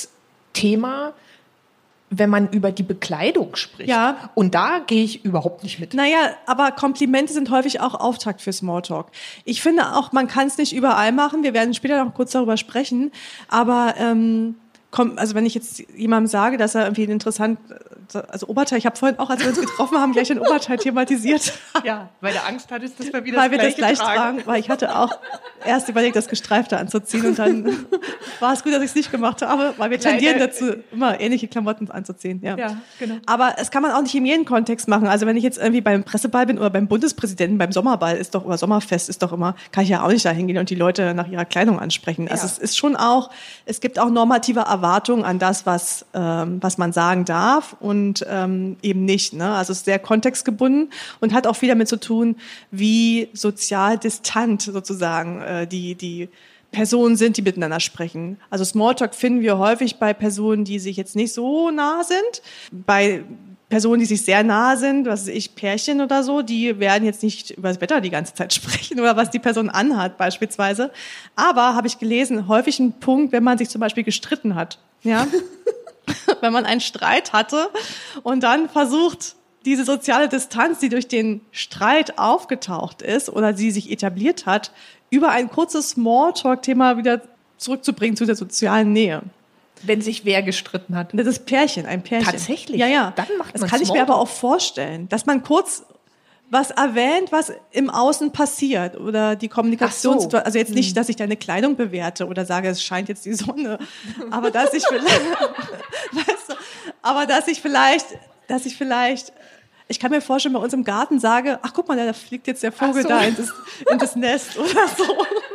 B: Thema, wenn man über die Bekleidung spricht.
A: Ja.
B: Und da gehe ich überhaupt nicht mit.
A: Naja, aber Komplimente sind häufig auch Auftakt für Smalltalk. Ich finde auch, man kann es nicht überall machen. Wir werden später noch kurz darüber sprechen. Aber ähm, komm, also wenn ich jetzt jemandem sage, dass er irgendwie ein interessant, also Oberteil, ich habe vorhin auch, als wir uns getroffen haben, gleich ein Oberteil thematisiert.
B: Ja, weil du Angst hattest, dass wir wieder
A: weil
B: das
A: wir das gleich
B: tragen.
A: tragen. Weil ich hatte auch erst überlegt, das Gestreifte anzuziehen und dann war es gut, dass ich es nicht gemacht habe, weil wir tendieren
B: Leider.
A: dazu, immer ähnliche Klamotten anzuziehen. Ja.
B: Ja, genau.
A: Aber es kann man auch nicht in jedem Kontext machen. Also wenn ich jetzt irgendwie beim Presseball bin oder beim Bundespräsidenten, beim Sommerball ist doch, oder Sommerfest ist doch immer, kann ich ja auch nicht da hingehen und die Leute nach ihrer Kleidung ansprechen. Also
B: Ja.
A: es ist schon auch, es gibt auch normative Erwartungen an das, was, ähm, was man sagen darf und ähm, eben nicht. Ne? Also es ist sehr kontextgebunden und hat auch viel damit zu tun, wie sozial distant sozusagen äh, die, die Personen sind, die miteinander sprechen. Also Smalltalk finden wir häufig bei Personen, die sich jetzt nicht so nah sind. Bei Personen, die sich sehr nah sind, was weiß ich, Pärchen oder so, die werden jetzt nicht über das Wetter die ganze Zeit sprechen oder was die Person anhat beispielsweise. Aber, habe ich gelesen, häufig ein Punkt, wenn man sich zum Beispiel gestritten hat. Ja? Wenn man einen Streit hatte und dann versucht, diese soziale Distanz, die durch den Streit aufgetaucht ist oder die sich etabliert hat, über ein kurzes Smalltalk-Thema wieder zurückzubringen zu der sozialen Nähe.
B: Wenn sich wer gestritten hat.
A: Das ist Pärchen, ein Pärchen.
B: Tatsächlich?
A: Ja, ja.
B: Dann macht man
A: das kann ich mir aber auch vorstellen, dass man kurz was erwähnt, was im Außen passiert oder die Kommunikationssituation.
B: So.
A: Also jetzt nicht, dass ich deine Kleidung bewerte oder sage, es scheint jetzt die Sonne, aber dass ich vielleicht, weißt du, aber dass ich vielleicht, dass ich vielleicht Ich kann mir vorstellen, bei uns im Garten sage, ach guck mal, da fliegt jetzt der Vogel
B: so.
A: da in das, in das Nest oder so.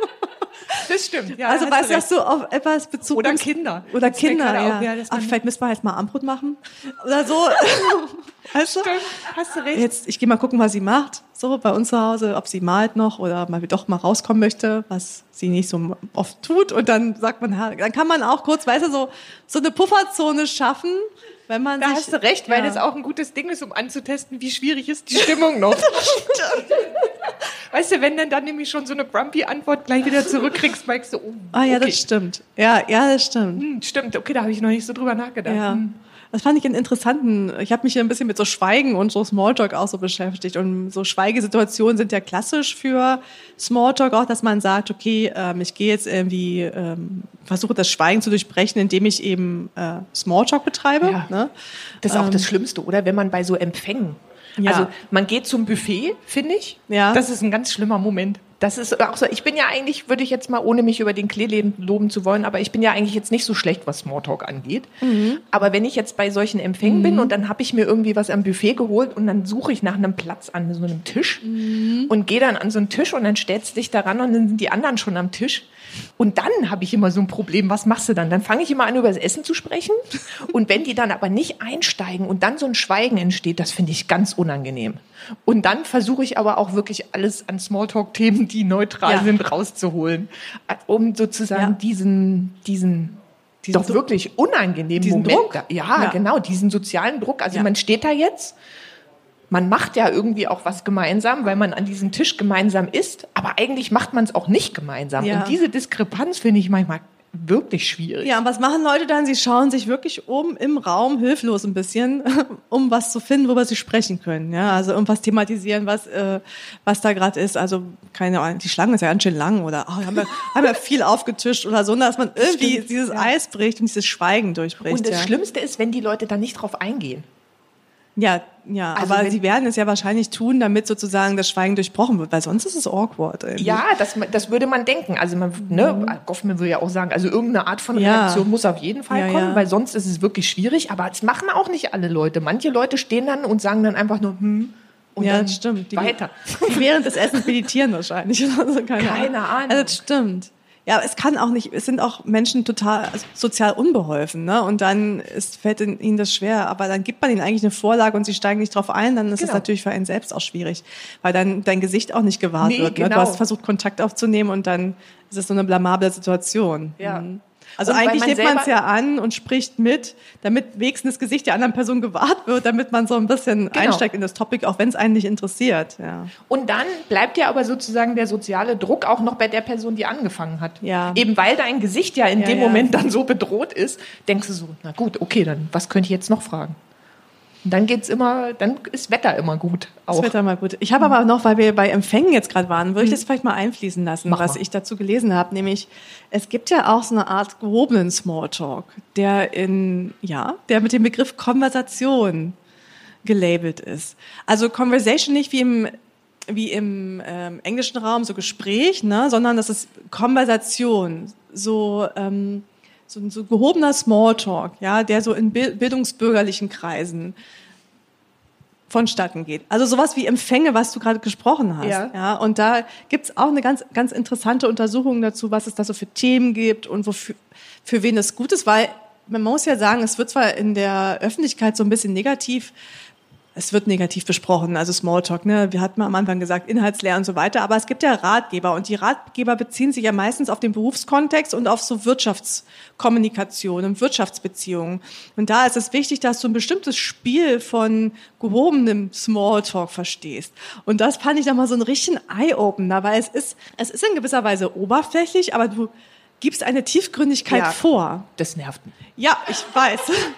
B: Das stimmt. Ja,
A: also weißt du,
B: recht.
A: dass du auf etwas Bezug
B: Oder
A: nimmst?
B: Kinder.
A: Oder
B: Das
A: Kinder,
B: fällt
A: ja.
B: gerade auf, ja, das
A: Ach,
B: man-
A: vielleicht müssen wir jetzt mal Armbrot machen. Oder so. Weißt du?
B: Stimmt, hast du recht.
A: Jetzt, ich gehe mal gucken, was sie macht, so bei uns zu Hause, ob sie malt noch oder mal doch mal rauskommen möchte, was sie nicht so oft tut. Und dann sagt man, ja, dann kann man auch kurz, weißt du, so, so eine Pufferzone schaffen, wenn man
B: Da
A: sich,
B: hast du recht, weil
A: ja.
B: das auch ein gutes Ding ist, um anzutesten, wie schwierig ist die Stimmung noch. Weißt du, wenn dann dann nämlich schon so eine grumpy Antwort gleich wieder zurückkriegst, merkst du, oh,
A: Ah ja,
B: okay.
A: das stimmt. Ja, ja, das stimmt.
B: Hm, stimmt, okay, da habe ich noch nicht so drüber nachgedacht.
A: Ja.
B: Hm.
A: Das fand ich einen interessanten. Ich habe mich hier ein bisschen mit so Schweigen und so Smalltalk auch so beschäftigt. Und so Schweigesituationen sind ja klassisch für Smalltalk auch, dass man sagt, okay, ähm, ich gehe jetzt irgendwie, ähm, versuche das Schweigen zu durchbrechen, indem ich eben äh, Smalltalk betreibe.
B: Ja.
A: Ne?
B: Das ist auch
A: Ähm,
B: das Schlimmste, oder? Wenn man bei so Empfängen,
A: Ja.
B: also man geht zum Buffet, finde ich.
A: Ja.
B: Das ist ein ganz schlimmer Moment. Das ist auch so, ich bin ja eigentlich, würde ich jetzt mal, ohne mich über den Klee loben zu wollen, aber ich bin ja eigentlich jetzt nicht so schlecht, was Smalltalk angeht.
A: Mhm.
B: Aber wenn ich jetzt bei solchen Empfängen mhm. bin und dann habe ich mir irgendwie was am Buffet geholt und dann suche ich nach einem Platz an so einem Tisch mhm. und gehe dann an so einen Tisch und dann stellst du dich daran und dann sind die anderen schon am Tisch. Und dann habe ich immer so ein Problem, was machst du dann? Dann fange ich immer an, über das Essen zu sprechen. Und wenn die dann aber nicht einsteigen und dann so ein Schweigen entsteht, das finde ich ganz unangenehm. Und dann versuche ich aber auch wirklich alles an Smalltalk-Themen, die neutral
A: Ja.
B: sind, rauszuholen, um sozusagen
A: Ja.
B: diesen, diesen,
A: Diesen
B: doch
A: Dru-
B: wirklich unangenehmen
A: diesen
B: Moment.
A: Druck?
B: Da, ja,
A: Ja.
B: genau, diesen sozialen Druck. Also
A: Ja.
B: man steht da jetzt, man macht ja irgendwie auch was gemeinsam, weil man an diesem Tisch gemeinsam isst, aber eigentlich macht man es auch nicht gemeinsam.
A: Ja.
B: Und diese Diskrepanz finde ich manchmal wirklich schwierig.
A: Ja, und was machen Leute dann? Sie schauen sich wirklich um im Raum hilflos ein bisschen, um was zu finden, worüber sie sprechen können. Ja, also irgendwas thematisieren, was äh, was da gerade ist. Also keine Ahnung, die Schlange ist ja ganz schön lang oder oh, haben wir haben wir viel aufgetischt oder so, dass man irgendwie Stimmt, dieses ja. Eis bricht und dieses Schweigen durchbricht.
B: Und das
A: ja.
B: Schlimmste ist, wenn die Leute dann nicht drauf eingehen.
A: Ja, ja, also aber sie werden es ja wahrscheinlich tun, damit sozusagen das Schweigen durchbrochen wird, weil sonst ist es awkward. Irgendwie.
B: Ja, das, das würde man denken. Also man, ne, Goffman würde ja auch sagen, also irgendeine Art von Reaktion ja. muss auf jeden Fall ja, kommen, ja. weil sonst ist es wirklich schwierig. Aber das machen auch nicht alle Leute. Manche Leute stehen dann und sagen dann einfach nur, hm, und
A: ja,
B: dann
A: das stimmt. Die,
B: weiter.
A: Die während des Essens meditieren wahrscheinlich. Also keine,
B: keine Ahnung. Ahnung.
A: Also das stimmt. Ja, es kann auch nicht, es sind auch Menschen total sozial unbeholfen, ne? Und dann ist, fällt ihnen das schwer, aber dann gibt man ihnen eigentlich eine Vorlage und sie steigen nicht drauf ein, dann ist es genau. natürlich für einen selbst auch schwierig, weil dann dein Gesicht auch nicht gewahrt nee, wird. Ne? Genau. Du hast versucht, Kontakt aufzunehmen und dann ist es so eine blamable Situation.
B: Ja.
A: Mhm. Also und eigentlich nimmt man es ja an und spricht mit, damit wenigstens das Gesicht der anderen Person gewahrt wird, damit man so ein bisschen genau. einsteigt in das Topic, auch wenn es einen nicht interessiert. Ja.
B: Und dann bleibt ja aber sozusagen der soziale Druck auch noch bei der Person, die angefangen hat.
A: Ja.
B: Eben weil dein Gesicht ja in
A: ja,
B: dem
A: ja.
B: Moment dann so bedroht ist, denkst du so, na gut, okay, dann was könnte ich jetzt noch fragen? Und dann geht's immer, dann ist Wetter immer gut. Auch.
A: Das Wetter immer gut. Ich habe aber noch, weil wir bei Empfängen jetzt gerade waren, würde ich das vielleicht mal einfließen lassen,
B: Mach
A: was
B: mal.
A: ich dazu gelesen habe. Nämlich, es gibt ja auch so eine Art gehobenen Smalltalk, der in, ja, der mit dem Begriff Konversation gelabelt ist. Also Conversation nicht wie im wie im ähm, englischen Raum so Gespräch, ne, sondern das ist Konversation, so ähm, so ein so gehobener Smalltalk, ja, der so in bildungsbürgerlichen Kreisen vonstatten geht. Also sowas wie Empfänge, was du gerade gesprochen hast.
B: Ja.
A: Ja, und da gibt's auch eine ganz, ganz interessante Untersuchung dazu, was es da so für Themen gibt und wofür, für wen es gut ist, weil man muss ja sagen, es wird zwar in der Öffentlichkeit so ein bisschen negativ Es wird negativ besprochen, also Smalltalk, ne? Wir hatten am Anfang gesagt, Inhaltslehre und so weiter, aber es gibt ja Ratgeber und die Ratgeber beziehen sich ja meistens auf den Berufskontext und auf so Wirtschaftskommunikation und Wirtschaftsbeziehungen. Und da ist es wichtig, dass du ein bestimmtes Spiel von gehobenem Smalltalk verstehst. Und das fand ich nochmal so einen richtigen Eye-Opener, weil es ist, es ist in gewisser Weise oberflächlich, aber du gibst eine Tiefgründigkeit
B: ja,
A: vor.
B: Das nervt mich.
A: Ja, ich weiß.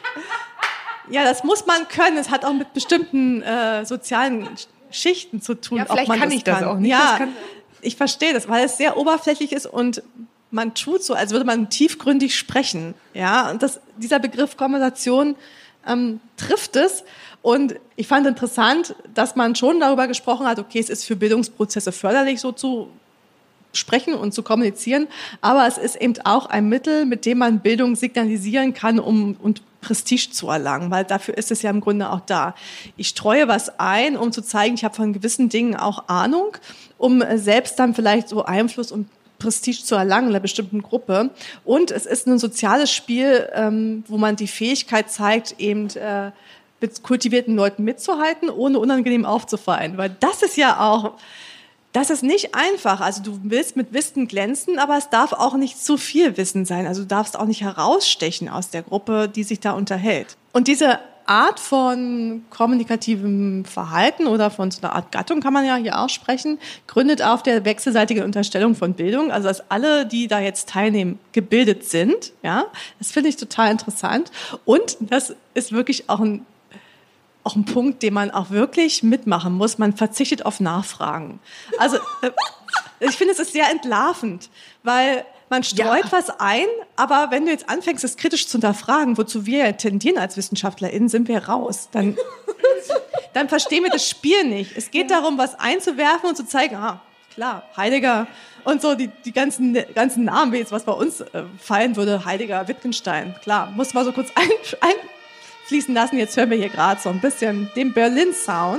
A: Ja, das muss man können. Es hat auch mit bestimmten äh, sozialen Schichten zu tun.
B: Ja, vielleicht
A: ob man
B: kann
A: das
B: ich das
A: kann.
B: auch nicht.
A: Ja,
B: das kann
A: ich verstehe das, weil es sehr oberflächlich ist und man tut so, als würde man tiefgründig sprechen. Ja, und das, dieser Begriff Konversation ähm, trifft es. Und ich fand interessant, dass man schon darüber gesprochen hat, okay, es ist für Bildungsprozesse förderlich, so zu sprechen und zu kommunizieren, aber es ist eben auch ein Mittel, mit dem man Bildung signalisieren kann, um und Prestige zu erlangen, weil dafür ist es ja im Grunde auch da. Ich streue was ein, um zu zeigen, ich habe von gewissen Dingen auch Ahnung, um selbst dann vielleicht so Einfluss und Prestige zu erlangen in einer bestimmten Gruppe. Und es ist ein soziales Spiel, ähm, wo man die Fähigkeit zeigt, eben äh, mit kultivierten Leuten mitzuhalten, ohne unangenehm aufzufallen, weil das ist ja auch Das ist nicht einfach. Also du willst mit Wissen glänzen, aber es darf auch nicht zu viel Wissen sein. Also du darfst auch nicht herausstechen aus der Gruppe, die sich da unterhält. Und diese Art von kommunikativem Verhalten oder von so einer Art Gattung, kann man ja hier auch sprechen, gründet auf der wechselseitigen Unterstellung von Bildung. Also dass alle, die da jetzt teilnehmen, gebildet sind. Ja, das finde ich total interessant. Und das ist wirklich auch ein auch ein Punkt, den man auch wirklich mitmachen muss. Man verzichtet auf Nachfragen. Also ich finde, es ist sehr entlarvend, weil man streut ja. was ein, aber wenn du jetzt anfängst, es kritisch zu hinterfragen, wozu wir ja tendieren als WissenschaftlerInnen, sind wir raus. Dann, dann verstehen wir das Spiel nicht. Es geht darum, was einzuwerfen und zu zeigen, ah, klar, Heidegger und so, die, die ganzen, ganzen Namen, wie jetzt was bei uns äh, fallen würde, Heidegger, Wittgenstein, klar, muss man so kurz ein, ein fließen lassen. Jetzt hören wir hier gerade so ein bisschen den Berlin-Sound.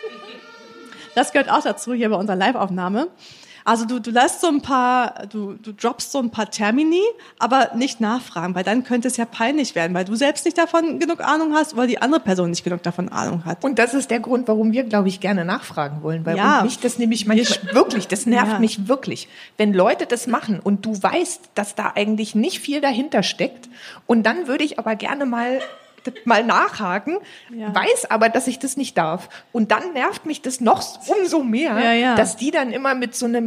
A: Das gehört auch dazu hier bei unserer Live-Aufnahme. Also du, du lässt so ein paar, du, du droppst so ein paar Termini, aber nicht nachfragen, weil dann könnte es ja peinlich werden, weil du selbst nicht davon genug Ahnung hast oder die andere Person nicht genug davon Ahnung hat.
B: Und das ist der Grund, warum wir, glaube ich, gerne nachfragen wollen, weil
A: ja.
B: mich das nämlich manchmal wirklich, das nervt ja. mich wirklich. Wenn Leute das machen und du weißt, dass da eigentlich nicht viel dahinter steckt und dann würde ich aber gerne mal mal nachhaken, ja. weiß aber, dass ich das nicht darf. Und dann nervt mich das noch umso mehr,
A: ja, ja.
B: dass die dann immer mit so einem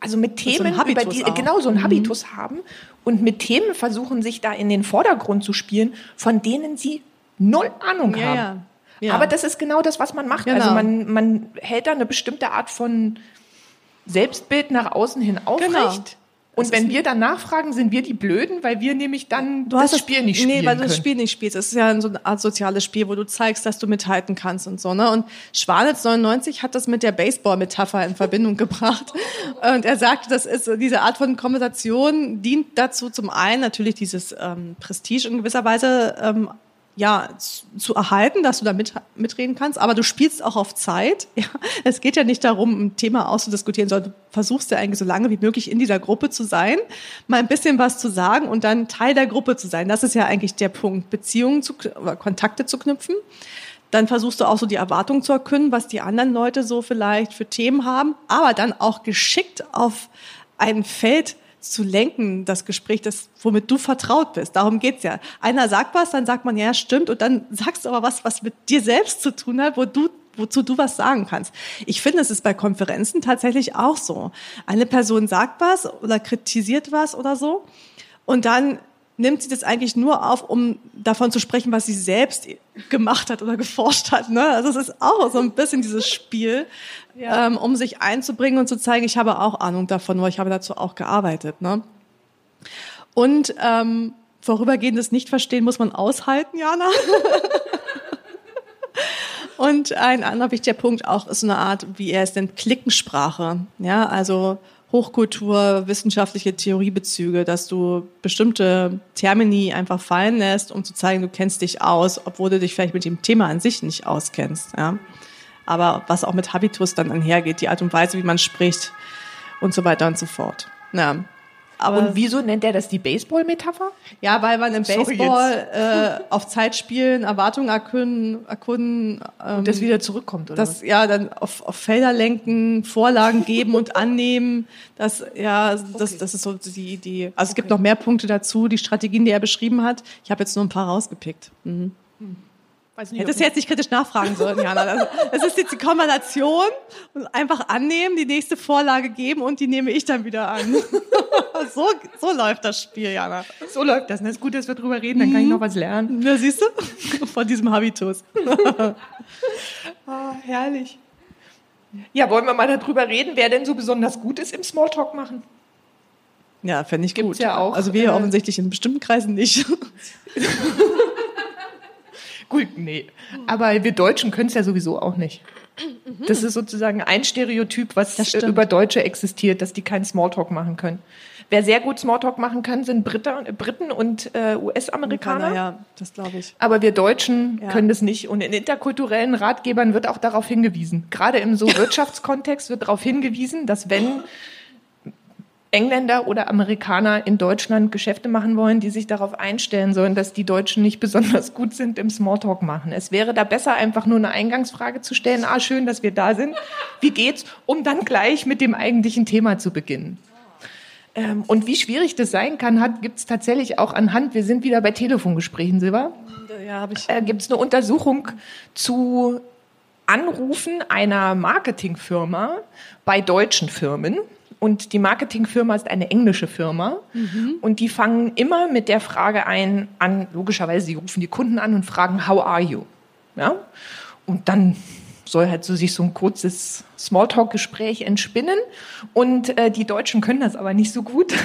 B: also mit Themen,
A: so
B: über die
A: auch.
B: genau so einen
A: mhm.
B: Habitus haben und mit Themen versuchen, sich da in den Vordergrund zu spielen, von denen sie null Ahnung
A: ja,
B: haben.
A: Ja. Ja.
B: Aber das ist genau das, was man macht.
A: Genau.
B: Also man, man hält da eine bestimmte Art von Selbstbild nach außen hin aufrecht.
A: Genau.
B: Und wenn wir dann nachfragen, sind wir die Blöden, weil wir nämlich dann
A: du
B: das
A: hast das
B: Spiel nicht spielen
A: Nee, weil du das
B: können.
A: Spiel nicht spielst. Es ist ja so eine Art soziales Spiel, wo du zeigst, dass du mithalten kannst und so. Ne? Und Schwanitz neunundneunzig hat das mit der Baseball-Metapher in Verbindung gebracht. Und er sagte, das ist diese Art von Konversation dient dazu, zum einen natürlich dieses ähm, Prestige in gewisser Weise ähm, ja, zu, zu erhalten, dass du da mit, mitreden kannst, aber du spielst auch auf Zeit. Ja, es geht ja nicht darum, ein Thema auszudiskutieren, sondern du versuchst ja eigentlich so lange wie möglich in dieser Gruppe zu sein, mal ein bisschen was zu sagen und dann Teil der Gruppe zu sein. Das ist ja eigentlich der Punkt, Beziehungen zu, oder Kontakte zu knüpfen. Dann versuchst du auch so die Erwartungen zu erkennen, was die anderen Leute so vielleicht für Themen haben, aber dann auch geschickt auf ein Feld zu lenken, das Gespräch, das, womit du vertraut bist. Darum geht's ja. Einer sagt was, dann sagt man, ja, stimmt, und dann sagst du aber was, was mit dir selbst zu tun hat, wo du, wozu du was sagen kannst. Ich finde, es ist bei Konferenzen tatsächlich auch so. Eine Person sagt was oder kritisiert was oder so, und dann nimmt sie das eigentlich nur auf, um davon zu sprechen, was sie selbst gemacht hat oder geforscht hat. Ne? Also es ist auch so ein bisschen dieses Spiel, ja. ähm, um sich einzubringen und zu zeigen, ich habe auch Ahnung davon, weil ich habe dazu auch gearbeitet. Ne? Und ähm, vorübergehendes Nichtverstehen muss man aushalten, Jana. Und ein anderer wichtiger Punkt auch ist so eine Art, wie er es nennt, Klickensprache. Ja, also Hochkultur, wissenschaftliche Theoriebezüge, dass du bestimmte Termini einfach fallen lässt, um zu zeigen, du kennst dich aus, obwohl du dich vielleicht mit dem Thema an sich nicht auskennst. Ja. Aber was auch mit Habitus dann einhergeht, die Art und Weise, wie man spricht und so weiter und so fort. Ja. Aber
B: und wieso nennt er das die Baseball-Metapher?
A: Ja, weil man im Baseball äh, auf Zeit spielen, Erwartungen erkunden, erkunden ähm,
B: und das wieder zurückkommt, oder
A: das,
B: was?
A: Ja, dann auf, auf Felder lenken, Vorlagen geben und annehmen. Das, ja, das,
B: okay.
A: das ist so die, die. Also es gibt noch mehr Punkte dazu, die Strategien, die er beschrieben hat. Ich habe jetzt nur ein paar rausgepickt. Mhm. Hm. Weiß nicht, hättest du jetzt nicht kritisch nachfragen sollen, Jana. Das, das ist jetzt die Kombination und einfach annehmen, die nächste Vorlage geben und die nehme ich dann wieder an. So, so läuft das Spiel, Jana.
B: So läuft das. Und es ist gut, dass wir drüber reden, dann kann ich noch was lernen.
A: Ja, siehst du? Von diesem Habitus.
B: Oh, herrlich. Ja, wollen wir mal darüber reden, wer denn so besonders gut ist im Smalltalk machen?
A: Ja, fände ich
B: Gibt's
A: gut.
B: Ja auch,
A: also wir
B: äh,
A: offensichtlich in bestimmten Kreisen nicht.
B: Gut, nee. Aber wir Deutschen können es ja sowieso auch nicht. Das ist sozusagen ein Stereotyp, was über Deutsche existiert, dass die keinen Smalltalk machen können. Wer sehr gut Smalltalk machen kann, sind Britter, Briten und äh, U S-Amerikaner.
A: Ja, das glaube ich.
B: Aber wir Deutschen
A: ja.
B: können das nicht. Und in interkulturellen Ratgebern wird auch darauf hingewiesen. Gerade im so Wirtschaftskontext wird darauf hingewiesen, dass wenn Engländer oder Amerikaner in Deutschland Geschäfte machen wollen, die sich darauf einstellen sollen, dass die Deutschen nicht besonders gut sind im Smalltalk machen. Es wäre da besser, einfach nur eine Eingangsfrage zu stellen. Ah, schön, dass wir da sind. Wie geht's? Um dann gleich mit dem eigentlichen Thema zu beginnen. Ähm, und wie schwierig das sein kann, gibt es tatsächlich auch anhand, wir sind wieder bei Telefongesprächen, Silber.
A: Ja, habe ich.
B: Äh, gibt es eine Untersuchung zu Anrufen einer Marketingfirma bei deutschen Firmen. Und die Marketingfirma ist eine englische Firma. Mhm. Und die fangen immer mit der Frage ein, an, logischerweise, sie rufen die Kunden an und fragen, how are you? Ja? Und dann soll halt so sich so ein kurzes Smalltalk-Gespräch entspinnen. Und äh, die Deutschen können das aber nicht so gut.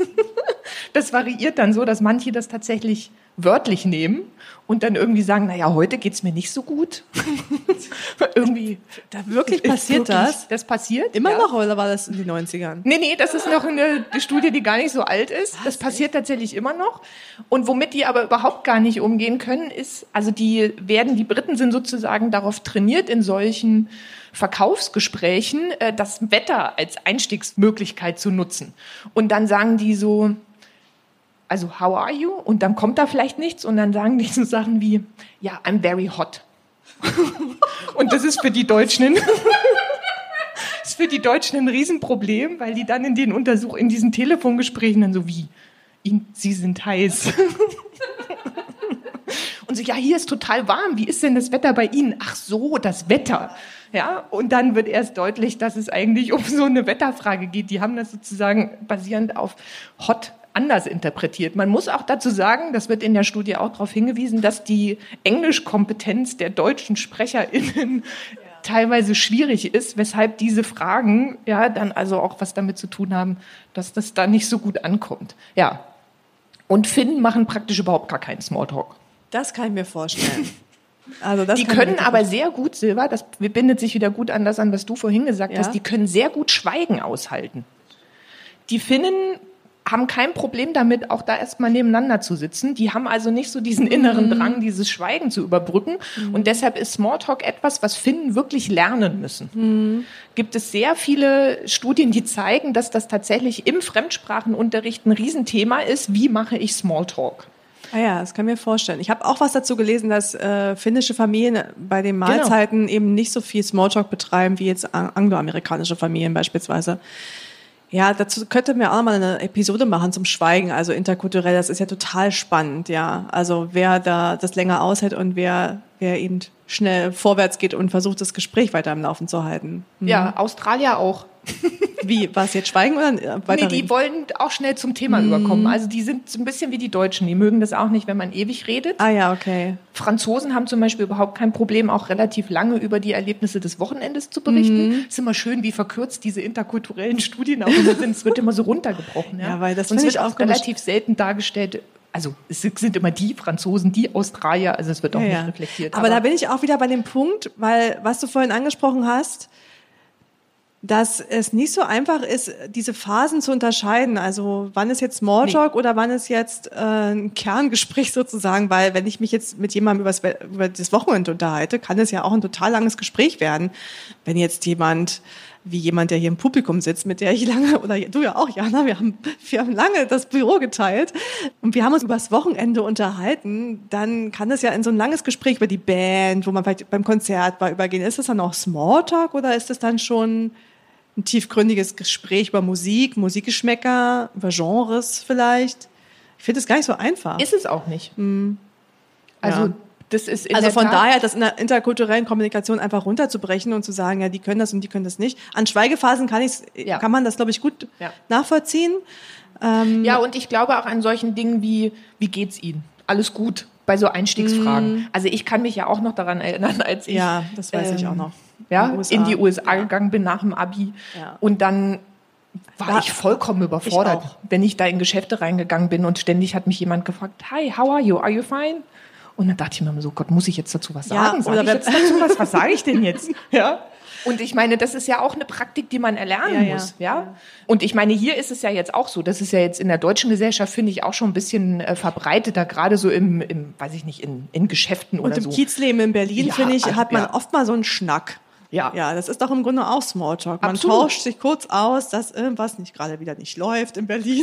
B: Das variiert dann so, dass manche das tatsächlich wörtlich nehmen und dann irgendwie sagen, naja, heute geht's mir nicht so gut. Irgendwie.
A: Da wirklich passiert
B: wirklich,
A: das?
B: Das passiert.
A: Immer
B: ja.
A: noch, oder war das in den neunzigern?
B: Nee, nee, das ist noch eine Studie, die gar nicht so alt ist. Was, das passiert echt? Tatsächlich immer noch. Und womit die aber überhaupt gar nicht umgehen können, ist, also die werden, die Briten sind sozusagen darauf trainiert, in solchen Verkaufsgesprächen äh, das Wetter als Einstiegsmöglichkeit zu nutzen. Und dann sagen die so, also, how are you? Und dann kommt da vielleicht nichts und dann sagen die so Sachen wie, ja, I'm very hot. Und das ist für die Deutschen ein, ist für die Deutschen ein Riesenproblem, weil die dann in den Untersuch in diesen Telefongesprächen dann so wie, sie sind heiß. Und so, ja, hier ist total warm. Wie ist denn das Wetter bei Ihnen? Ach so, das Wetter. Ja, und dann wird erst deutlich, dass es eigentlich um so eine Wetterfrage geht. Die haben das sozusagen basierend auf Hot anders interpretiert. Man muss auch dazu sagen, das wird in der Studie auch darauf hingewiesen, dass die Englischkompetenz der deutschen SprecherInnen ja. teilweise schwierig ist, weshalb diese Fragen ja dann also auch was damit zu tun haben, dass das da nicht so gut ankommt. Ja. Und Finnen machen praktisch überhaupt gar keinen Smalltalk.
A: Das kann ich mir vorstellen. Also das
B: die können aber sehr gut, Silva, das bindet sich wieder gut an das an, was du vorhin gesagt ja. hast, die können sehr gut Schweigen aushalten. Die Finnen haben kein Problem damit, auch da erstmal nebeneinander zu sitzen. Die haben also nicht so diesen inneren Drang, dieses Schweigen zu überbrücken. Mhm. Und deshalb ist Smalltalk etwas, was Finnen wirklich lernen müssen. Mhm. Gibt es sehr viele Studien, die zeigen, dass das tatsächlich im Fremdsprachenunterricht ein Riesenthema ist. Wie mache ich Smalltalk?
A: Ah ja, das kann ich mir vorstellen. Ich habe auch was dazu gelesen, dass äh, finnische Familien bei den Mahlzeiten genau. eben nicht so viel Smalltalk betreiben wie jetzt angloamerikanische Familien beispielsweise. Ja, dazu könnte mir auch mal eine Episode machen zum Schweigen, also interkulturell. Das ist ja total spannend, ja. Also wer da das länger aushält und wer, wer eben schnell vorwärts geht und versucht, das Gespräch weiter am Laufen zu halten.
B: Mhm. Ja, Australier auch.
A: Wie, was jetzt schweigen oder weiter?
B: Nee, die wollen auch schnell zum Thema mhm. überkommen. Also die sind so ein bisschen wie die Deutschen. Die mögen das auch nicht, wenn man ewig redet.
A: Ah ja, okay.
B: Franzosen haben zum Beispiel überhaupt kein Problem, auch relativ lange über die Erlebnisse des Wochenendes zu berichten. Mhm. Ist immer schön, wie verkürzt diese interkulturellen Studien auch immer sind. Es wird immer so runtergebrochen. Ja,
A: ja weil das
B: und es wird
A: auch
B: relativ selten dargestellt. Also es sind immer die Franzosen, die Australier, also es wird auch ja, nicht ja. reflektiert.
A: Aber, aber da bin ich auch wieder bei dem Punkt, weil was du vorhin angesprochen hast, dass es nicht so einfach ist, diese Phasen zu unterscheiden. Also wann ist jetzt Smalltalk nee. oder wann ist jetzt äh, ein Kerngespräch sozusagen, weil wenn ich mich jetzt mit jemandem übers, über das Wochenende unterhalte, kann es ja auch ein total langes Gespräch werden. Wenn jetzt jemand, wie jemand, der hier im Publikum sitzt, mit der ich lange, oder du ja auch, Jana, wir haben, wir haben lange das Büro geteilt und wir haben uns übers Wochenende unterhalten, dann kann es ja in so ein langes Gespräch über die Band, wo man vielleicht beim Konzert war, übergehen. Ist das dann auch Smalltalk oder ist das dann schon ein tiefgründiges Gespräch über Musik, Musikgeschmäcker, über Genres vielleicht? Ich finde es gar nicht so einfach.
B: Ist es auch nicht.
A: Hm.
B: Also
A: ja.
B: das ist in
A: also
B: der
A: von
B: Tat
A: daher, das in der interkulturellen Kommunikation einfach runterzubrechen und zu sagen, ja, die können das und die können das nicht. An Schweigephasen kann ich's,
B: ja.
A: kann man das, glaube ich, gut ja. nachvollziehen.
B: Ähm, ja, und ich glaube auch an solchen Dingen wie, wie geht's Ihnen? Alles gut? Bei so Einstiegsfragen. Mm. Also ich kann mich ja auch noch daran erinnern, als ich
A: ja, das weiß ähm, ich auch noch.
B: Ja, in, in die U S A ja. gegangen bin nach dem Abi. Ja. Und dann war da, ich vollkommen überfordert, ich wenn ich da in Geschäfte reingegangen bin und ständig hat mich jemand gefragt, hi, how are you? Are you fine? Und dann dachte ich mir immer so, Gott, muss ich jetzt dazu was sagen? Ja, sag ich jetzt dazu was? Was sage ich denn jetzt? Ja. Und ich meine, das ist ja auch eine Praktik, die man erlernen ja, muss. Ja. ja. Und ich meine, hier ist es ja jetzt auch so. Das ist ja jetzt in der deutschen Gesellschaft, finde ich, auch schon ein bisschen äh, verbreiteter, gerade so im, im, weiß ich nicht, in, in Geschäften
A: und
B: oder so.
A: Und im Kiezleben in Berlin,
B: ja,
A: finde ich,
B: also,
A: hat man
B: ja.
A: oft mal so einen Schnack.
B: Ja.
A: Ja, das ist doch im Grunde auch Smalltalk. Man
B: Absolut.
A: tauscht sich kurz aus, dass irgendwas nicht gerade wieder nicht läuft in Berlin.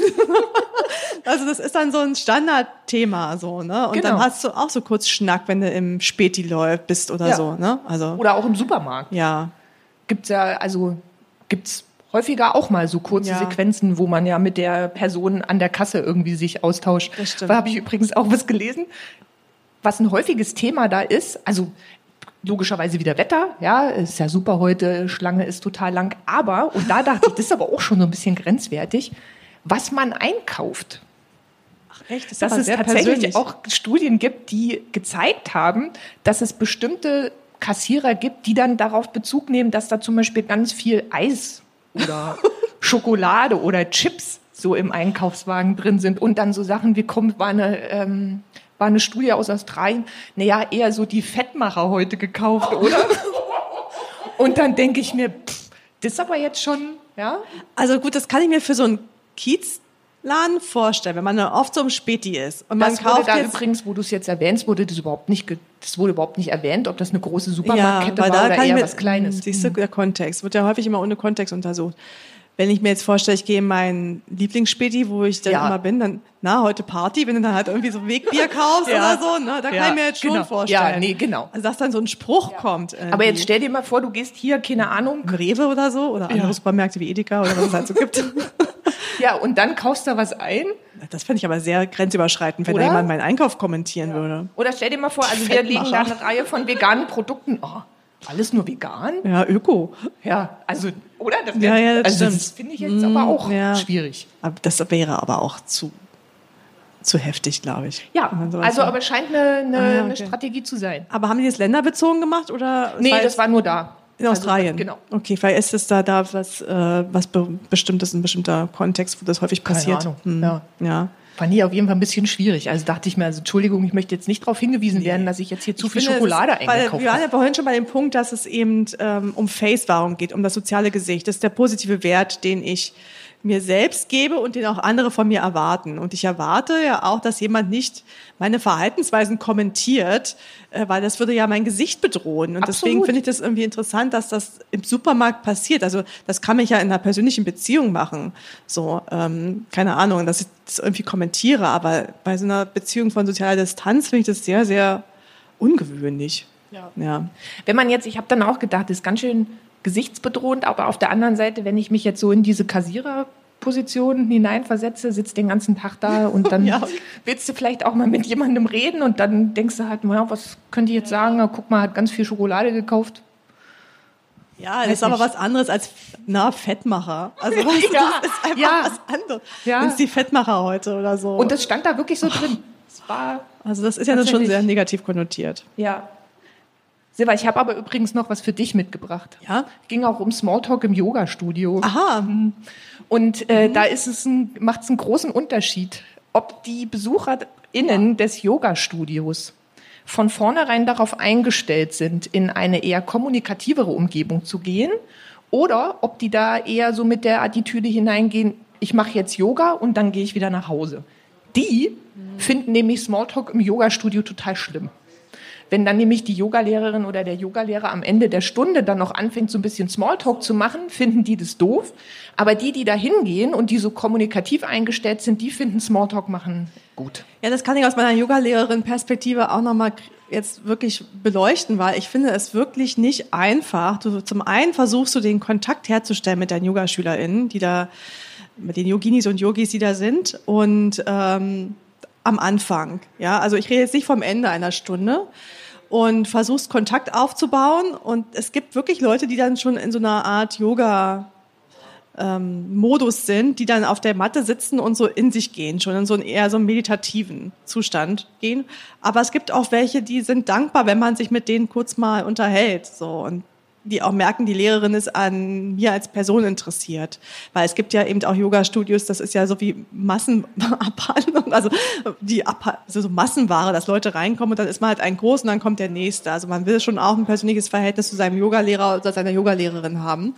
A: Also das ist dann so ein Standardthema, so, ne? Und genau. dann hast du auch so kurz Schnack, wenn du im Späti läuft bist oder ja. so, ne? Also.
B: Oder auch im Supermarkt.
A: Ja.
B: Gibt's ja, also, gibt's häufiger auch mal so kurze ja. Sequenzen, wo man ja mit der Person an der Kasse irgendwie sich austauscht.
A: Das stimmt.
B: Da habe ich übrigens auch was gelesen, was ein häufiges Thema da ist. Also, logischerweise wieder Wetter, ja, ist ja super heute, Schlange ist total lang. Aber, und da dachte ich, das ist aber auch schon so ein bisschen grenzwertig, was man einkauft.
A: Ach echt? Das ist
B: dass
A: aber
B: es
A: sehr
B: tatsächlich
A: persönlich.
B: auch Studien gibt, die gezeigt haben, dass es bestimmte Kassierer gibt, die dann darauf Bezug nehmen, dass da zum Beispiel ganz viel Eis oder Schokolade oder Chips so im Einkaufswagen drin sind und dann so Sachen wie, kommt, war eine, ähm, war eine Studie aus Australien, naja, eher so die Fettmacher heute gekauft, oder? Und dann denke ich mir, pff, das ist aber jetzt schon, ja?
A: Also gut, das kann ich mir für so einen Kiezladen vorstellen, wenn man oft so im Späti ist. Und man
B: das
A: kauft
B: wurde da
A: jetzt
B: übrigens, wo du es jetzt erwähnst, wurde das überhaupt nicht, ge- das wurde überhaupt nicht erwähnt, ob das eine große Supermarktkette
A: ja,
B: war oder eher
A: mir,
B: was Kleines.
A: Siehst du, der Kontext wird ja häufig immer ohne Kontext untersucht. Wenn ich mir jetzt vorstelle, ich gehe in meinen Lieblingsspäti, wo ich dann
B: Ja.
A: immer bin, dann, na, heute Party, wenn du dann halt irgendwie so Wegbier kaufst
B: Ja.
A: oder so, ne, da kann
B: Ja,
A: ich mir jetzt schon
B: genau.
A: vorstellen.
B: Ja, nee, genau.
A: Also, dass dann so ein Spruch kommt. Irgendwie.
B: Aber jetzt stell dir mal vor, du gehst hier, keine Ahnung,
A: Rewe oder so, oder andere
B: Ja.
A: Supermärkte wie Edeka oder was es halt so gibt.
B: ja, und dann kaufst du was ein.
A: Das fände ich aber sehr grenzüberschreitend, wenn
B: Oder?
A: da jemand meinen Einkauf kommentieren würde.
B: Oder stell dir mal vor, also wir legen da
A: Fettmacher.
B: eine Reihe von veganen Produkten. Oh, alles nur vegan?
A: Ja, öko.
B: Ja, also, oder? Das,
A: Ja, ja, das
B: also,
A: stimmt.
B: das finde ich jetzt mm, aber auch
A: ja.
B: schwierig.
A: Aber das wäre aber auch zu, zu heftig, glaube ich.
B: Ja, also
A: sagt.
B: aber scheint eine, eine,
A: ah, ja, okay.
B: eine Strategie zu sein.
A: Aber haben die das länderbezogen gemacht? Oder
B: nee, das war nur da.
A: In Australien?
B: Also, genau.
A: Okay, vielleicht ist es da, da was, äh, was be- Bestimmtes, ein bestimmter Kontext, wo das häufig passiert.
B: Keine Ahnung.
A: Hm.
B: Ja.
A: ja.
B: Fand ich auf jeden Fall ein bisschen schwierig. Also dachte ich mir, also Entschuldigung, ich möchte jetzt nicht darauf hingewiesen
A: Nee.
B: werden, dass ich jetzt hier zu
A: Ich
B: viel
A: finde,
B: Schokolade
A: es ist, weil
B: eingekauft
A: Wir waren
B: habe.
A: ja vorhin schon bei dem Punkt, dass es eben ähm, um Face-Wahrung geht, um das soziale Gesicht. Das ist der positive Wert, den ich mir selbst gebe und den auch andere von mir erwarten. Und ich erwarte ja auch, dass jemand nicht meine Verhaltensweisen kommentiert, äh, weil das würde ja mein Gesicht bedrohen. Und
B: Absolut.
A: Deswegen finde ich das irgendwie interessant, dass das im Supermarkt passiert. Also das kann mich ja in einer persönlichen Beziehung machen. So, ähm, keine Ahnung, dass ich das irgendwie kommentiere. Aber bei so einer Beziehung von sozialer Distanz finde ich das sehr, sehr ungewöhnlich.
B: Ja.
A: Ja.
B: Wenn man jetzt, ich habe dann auch gedacht, das ist ganz schön gesichtsbedrohend, aber auf der anderen Seite, wenn ich mich jetzt so in diese Kassiererposition hineinversetze, sitzt den ganzen Tag da und dann
A: Ja.
B: willst du vielleicht auch mal mit jemandem reden und dann denkst du halt, naja, was könnte ich jetzt sagen? Na, guck mal, hat ganz viel Schokolade gekauft.
A: Ja, das
B: Weiß
A: ist aber
B: nicht.
A: was anderes als na, Fettmacher. Also weißt du,
B: Ja,
A: das ist einfach
B: ja.
A: was anderes.
B: Ja.
A: Das ist die Fettmacher heute oder so.
B: Und das stand da wirklich so drin. Es war,
A: also das ist ja dann schon
B: Tatsächlich.
A: sehr negativ konnotiert.
B: ja. Silva, ich habe aber übrigens noch was für dich mitgebracht.
A: Ja?
B: Ging auch um Smalltalk im Yoga-Studio.
A: Aha.
B: Und äh, da ist es ein, macht es einen großen Unterschied, ob die BesucherInnen des Yoga-Studios von vornherein darauf eingestellt sind, in eine eher kommunikativere Umgebung zu gehen, oder ob die da eher so mit der Attitüde hineingehen, ich mache jetzt Yoga und dann gehe ich wieder nach Hause. Die finden nämlich Smalltalk im Yoga-Studio total schlimm. Wenn dann nämlich die Yogalehrerin oder der Yogalehrer am Ende der Stunde dann noch anfängt, so ein bisschen Smalltalk zu machen, finden die das doof. Aber die, die da hingehen und die so kommunikativ eingestellt sind, die finden Smalltalk machen gut.
A: Ja, das kann ich aus meiner Yogalehrerin-Perspektive auch nochmal jetzt wirklich beleuchten, weil ich finde es wirklich nicht einfach. Du, zum einen versuchst du den Kontakt herzustellen mit deinen YogaschülerInnen, die da, mit den Yoginis und Yogis, die da sind, und ähm, am Anfang. Ja, also ich rede jetzt nicht vom Ende einer Stunde, und versuchst Kontakt aufzubauen, und es gibt wirklich Leute, die dann schon in so einer Art Yoga ähm, Modus sind, die dann auf der Matte sitzen und so in sich gehen, schon in so einen eher so einen meditativen Zustand gehen. Aber es gibt auch welche, die sind dankbar, wenn man sich mit denen kurz mal unterhält, so, und die auch merken, die Lehrerin ist an mir als Person interessiert. Weil es gibt ja eben auch Yoga-Studios, das ist ja so wie Massenabhandlung, also die Abha- also so Massenware, dass Leute reinkommen und dann ist man halt ein Groß und dann kommt der Nächste. Also man will schon auch ein persönliches Verhältnis zu seinem Yogalehrer oder seiner Yogalehrerin haben.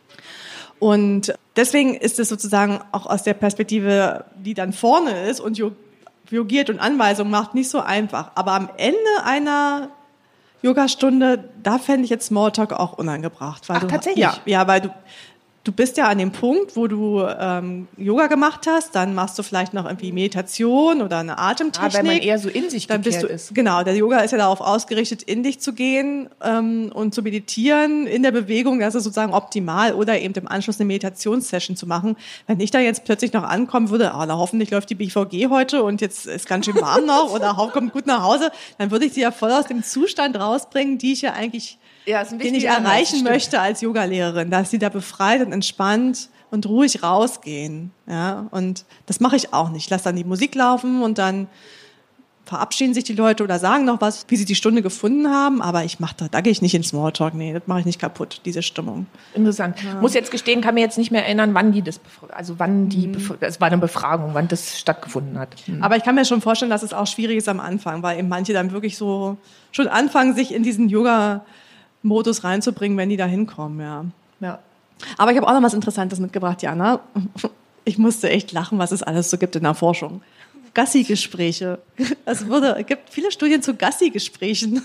A: Und deswegen ist es sozusagen auch aus der Perspektive, die dann vorne ist und yogiert und Anweisungen macht, nicht so einfach. Aber am Ende einer Yogastunde, da fände ich jetzt Smalltalk auch unangebracht. Weil
B: Ach,
A: du,
B: tatsächlich?
A: Ja, ja, weil du, du bist ja an dem Punkt, wo du ähm, Yoga gemacht hast, dann machst du vielleicht noch irgendwie Meditation oder eine Atemtechnik.
B: Ah, wenn man eher so in sich
A: dann bist
B: gekehrt
A: du,
B: ist.
A: Genau, der Yoga ist ja darauf ausgerichtet, in dich zu gehen ähm, und zu meditieren in der Bewegung, das ist sozusagen optimal, oder eben im Anschluss eine Meditationssession zu machen. Wenn ich da jetzt plötzlich noch ankommen würde, ah, na, hoffentlich läuft die B V G heute und jetzt ist ganz schön warm noch oder hau- kommt gut nach Hause, dann würde ich sie ja voll aus dem Zustand rausbringen, die ich ja eigentlich
B: Ja, ist ein
A: den ich
B: wichtiger Hinweis,
A: erreichen
B: stimmt.
A: möchte als Yogalehrerin, dass sie da befreit und entspannt und ruhig rausgehen. Ja, und das mache ich auch nicht. Ich lasse dann die Musik laufen und dann verabschieden sich die Leute oder sagen noch was, wie sie die Stunde gefunden haben, aber ich mache da, da gehe ich nicht in Smalltalk, nee, das mache ich nicht kaputt, diese Stimmung.
B: Interessant. Muss jetzt gestehen, kann mir jetzt nicht mehr erinnern, wann die das, befra- also wann die,
A: Mhm.
B: bef- es war eine Befragung, wann das stattgefunden hat. Mhm.
A: Aber ich kann mir schon vorstellen, dass es auch schwierig ist am Anfang, weil eben manche dann wirklich so schon anfangen, sich in diesen Yoga-Modus reinzubringen, wenn die da hinkommen, ja.
B: Ja.
A: Aber ich habe auch noch was Interessantes mitgebracht, Jana. Ich musste echt lachen, was es alles so gibt in der Forschung. Gassi-Gespräche. Es wurde, es gibt viele Studien zu Gassi-Gesprächen.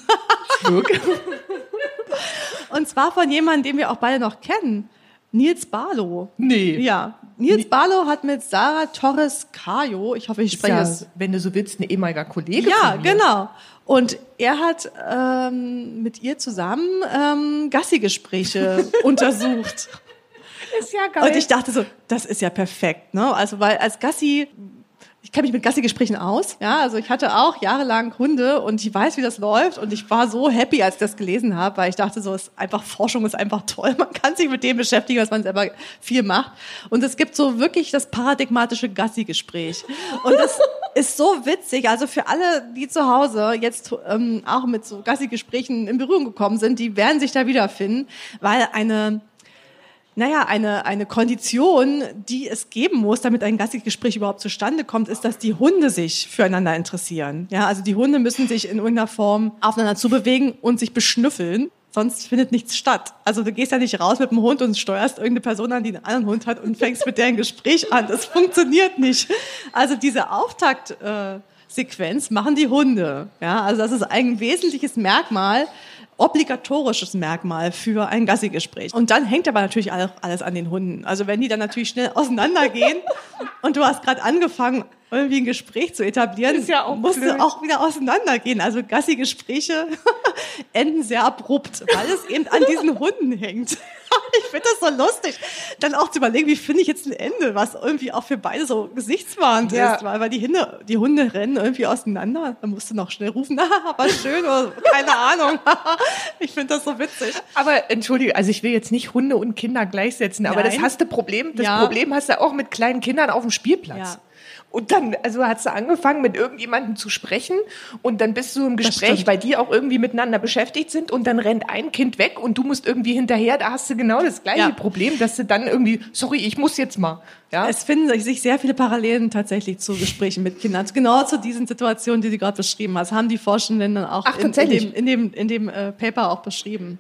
A: Und zwar von jemandem, den wir auch beide noch kennen. Nils Barlow.
B: Nee.
A: Ja. Nils Barlow hat mit Sarah Torres Cayo, ich hoffe, ich
B: Ist
A: spreche
B: ja,
A: das.
B: wenn du so willst, ein ehemaliger Kollege
A: Ja,
B: von mir.
A: genau. Und er hat ähm, mit ihr zusammen ähm, Gassi-Gespräche untersucht.
B: Ist ja geil.
A: Und ich dachte so, das ist ja perfekt, ne? Also weil als Gassi ich kenne mich mit Gassi-Gesprächen aus. Ja, also ich hatte auch jahrelang Hunde und ich weiß, wie das läuft. Und ich war so happy, als ich das gelesen habe, weil ich dachte, so ist einfach Forschung ist einfach toll. Man kann sich mit dem beschäftigen, was man selber viel macht. Und es gibt so wirklich das paradigmatische Gassi-Gespräch. Und das ist so witzig. Also für alle, die zu Hause jetzt ähm, auch mit so Gassi-Gesprächen in Berührung gekommen sind, die werden sich da wiederfinden, weil eine Naja, eine, eine Kondition, die es geben muss, damit ein Gassi-Gespräch überhaupt zustande kommt, ist, dass die Hunde sich füreinander interessieren. Ja, also die Hunde müssen sich in irgendeiner Form aufeinander zubewegen und sich beschnüffeln. Sonst findet nichts statt. Also du gehst ja nicht raus mit dem Hund und steuerst irgendeine Person an, die einen anderen Hund hat und fängst mit der ein Gespräch an. Das funktioniert nicht. Also diese Auftaktsequenz äh, machen die Hunde. Ja, also das ist ein wesentliches Merkmal, obligatorisches Merkmal für ein Gassi-Gespräch. Und dann hängt aber natürlich alles an den Hunden. Also wenn die dann natürlich schnell auseinandergehen und du hast gerade angefangen, irgendwie ein Gespräch zu etablieren,
B: ist ja auch
A: musst
B: blöd.
A: du auch wieder auseinandergehen. Also Gassi-Gespräche enden sehr abrupt, weil es eben an diesen Hunden hängt. Ich finde das so lustig, dann auch zu überlegen, wie finde ich jetzt ein Ende, was irgendwie auch für beide so gesichtswahrend
B: Ja.
A: ist, weil, weil die, Hunde, die Hunde rennen irgendwie auseinander. Dann musst du noch schnell rufen, ah, war schön, oder keine Ahnung. Ich finde das so witzig.
B: Aber entschuldige, also ich will jetzt nicht Hunde und Kinder gleichsetzen, aber
A: Nein.
B: das hast du Problem, das
A: Ja.
B: Problem hast du auch mit kleinen Kindern auf dem Spielplatz.
A: Ja.
B: Und dann, also hast du angefangen, mit irgendjemandem zu sprechen und dann bist du im
A: Das
B: Gespräch,
A: stimmt.
B: weil die auch irgendwie miteinander beschäftigt sind und dann rennt ein Kind weg und du musst irgendwie hinterher, da hast du genau das gleiche
A: Ja.
B: Problem, dass du dann irgendwie, sorry, ich muss jetzt mal. Ja?
A: Es finden sich sehr viele Parallelen tatsächlich zu Gesprächen mit Kindern. Genau zu diesen Situationen, die du gerade beschrieben hast, haben die Forschenden dann auch
B: Ach,
A: in, in
B: tatsächlich?
A: dem, in dem, in dem äh, Paper auch beschrieben.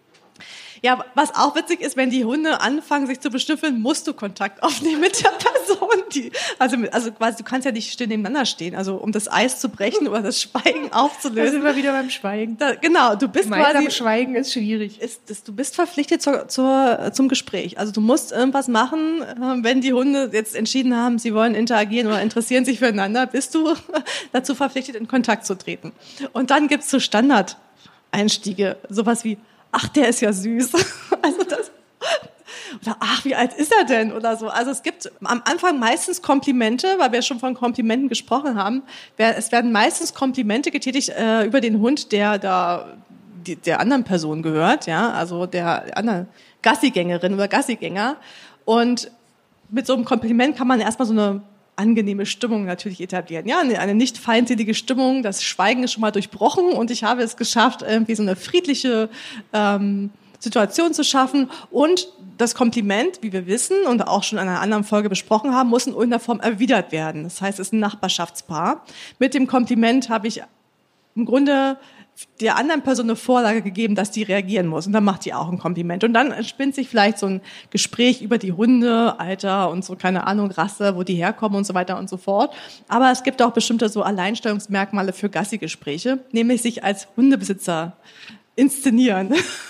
A: Ja, was auch witzig ist, wenn die Hunde anfangen, sich zu beschnüffeln, musst du Kontakt aufnehmen mit der Person. Die, also, mit- also quasi, du kannst ja nicht still nebeneinander stehen, also um das Eis zu brechen oder das Schweigen
B: Da
A: aufzulösen.
B: sind wir wieder beim Schweigen.
A: Da, genau, du bist
B: Gemeinsam
A: quasi
B: Schweigen ist schwierig.
A: ist, ist, du bist verpflichtet zur, zur, zum Gespräch. Also du musst irgendwas machen, äh, wenn die Hunde jetzt entschieden haben, sie wollen interagieren oder interessieren sich füreinander, bist du dazu verpflichtet, in Kontakt zu treten. Und dann gibt's so Standardeinstiege, sowas wie, ach, der ist ja süß. Also das, oder ach, wie alt ist er denn? Oder so. Also es gibt am Anfang meistens Komplimente, weil wir schon von Komplimenten gesprochen haben. Wer- Es werden meistens Komplimente getätigt äh, über den Hund, der da die, der anderen Person gehört, ja, also der anderen Gassigängerin oder Gassigänger. Und mit so einem Kompliment kann man erstmal so eine angenehme Stimmung natürlich etablieren. Ja, eine, eine nicht feindselige Stimmung, das Schweigen ist schon mal durchbrochen und ich habe es geschafft, irgendwie so eine friedliche ähm, Situation zu schaffen. Und das Kompliment, wie wir wissen und auch schon in einer anderen Folge besprochen haben, muss in irgendeiner Form erwidert werden. Das heißt, es ist ein Nachbarschaftspaar. Mit dem Kompliment habe ich im Grunde der anderen Person eine Vorlage gegeben, dass die reagieren muss. Und dann macht die auch ein Kompliment. Und dann entspinnt sich vielleicht so ein Gespräch über die Hunde, Alter und so, keine Ahnung, Rasse, wo die herkommen und so weiter und so fort. Aber es gibt auch bestimmte so Alleinstellungsmerkmale für Gassi-Gespräche, nämlich sich als Hundebesitzer inszenieren.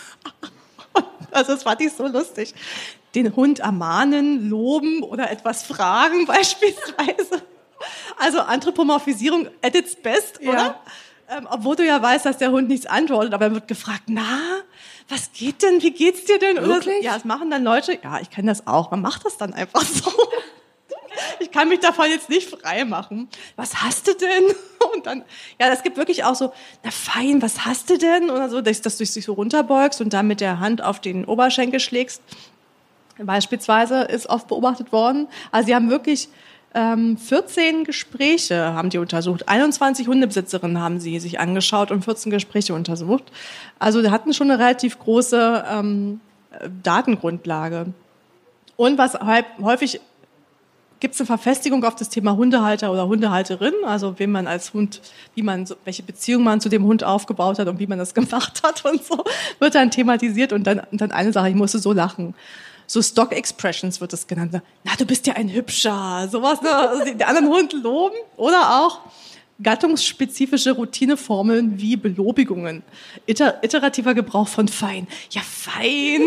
A: Also das fand ich so lustig. Den Hund ermahnen, loben oder etwas fragen beispielsweise. Also Anthropomorphisierung at its best,
B: Ja.
A: oder? Ähm, obwohl du ja weißt, dass der Hund nichts antwortet, aber er wird gefragt, na, was geht denn, wie geht's dir denn? Oder so.
B: Wirklich?
A: Ja, das machen dann Leute, ja, ich kenne das auch, man macht das dann einfach so. Ich kann mich davon jetzt nicht frei machen. Was hast du denn? Und dann, ja, es gibt wirklich auch so, na fein, was hast du denn? Oder so, dass, dass du dich so runterbeugst und dann mit der Hand auf den Oberschenkel schlägst. Beispielsweise ist oft beobachtet worden. Also sie haben wirklich ähm, vierzehn Gespräche haben die untersucht. einundzwanzig Hundebesitzerinnen haben sie sich angeschaut und vierzehn Gespräche untersucht. Also die hatten schon eine relativ große ähm, Datengrundlage. Und was häufig gibt es eine Verfestigung auf das Thema Hundehalter oder Hundehalterin, also wem man als Hund, wie man, so, welche Beziehung man zu dem Hund aufgebaut hat und wie man das gemacht hat und so, wird dann thematisiert und dann, und dann eine Sache, ich musste so lachen. So Stock Expressions wird es genannt. Na, du bist ja ein Hübscher, sowas, ne? Also den anderen Hund loben oder auch gattungsspezifische Routineformeln wie Belobigungen, Iter, iterativer Gebrauch von fein. Ja, fein,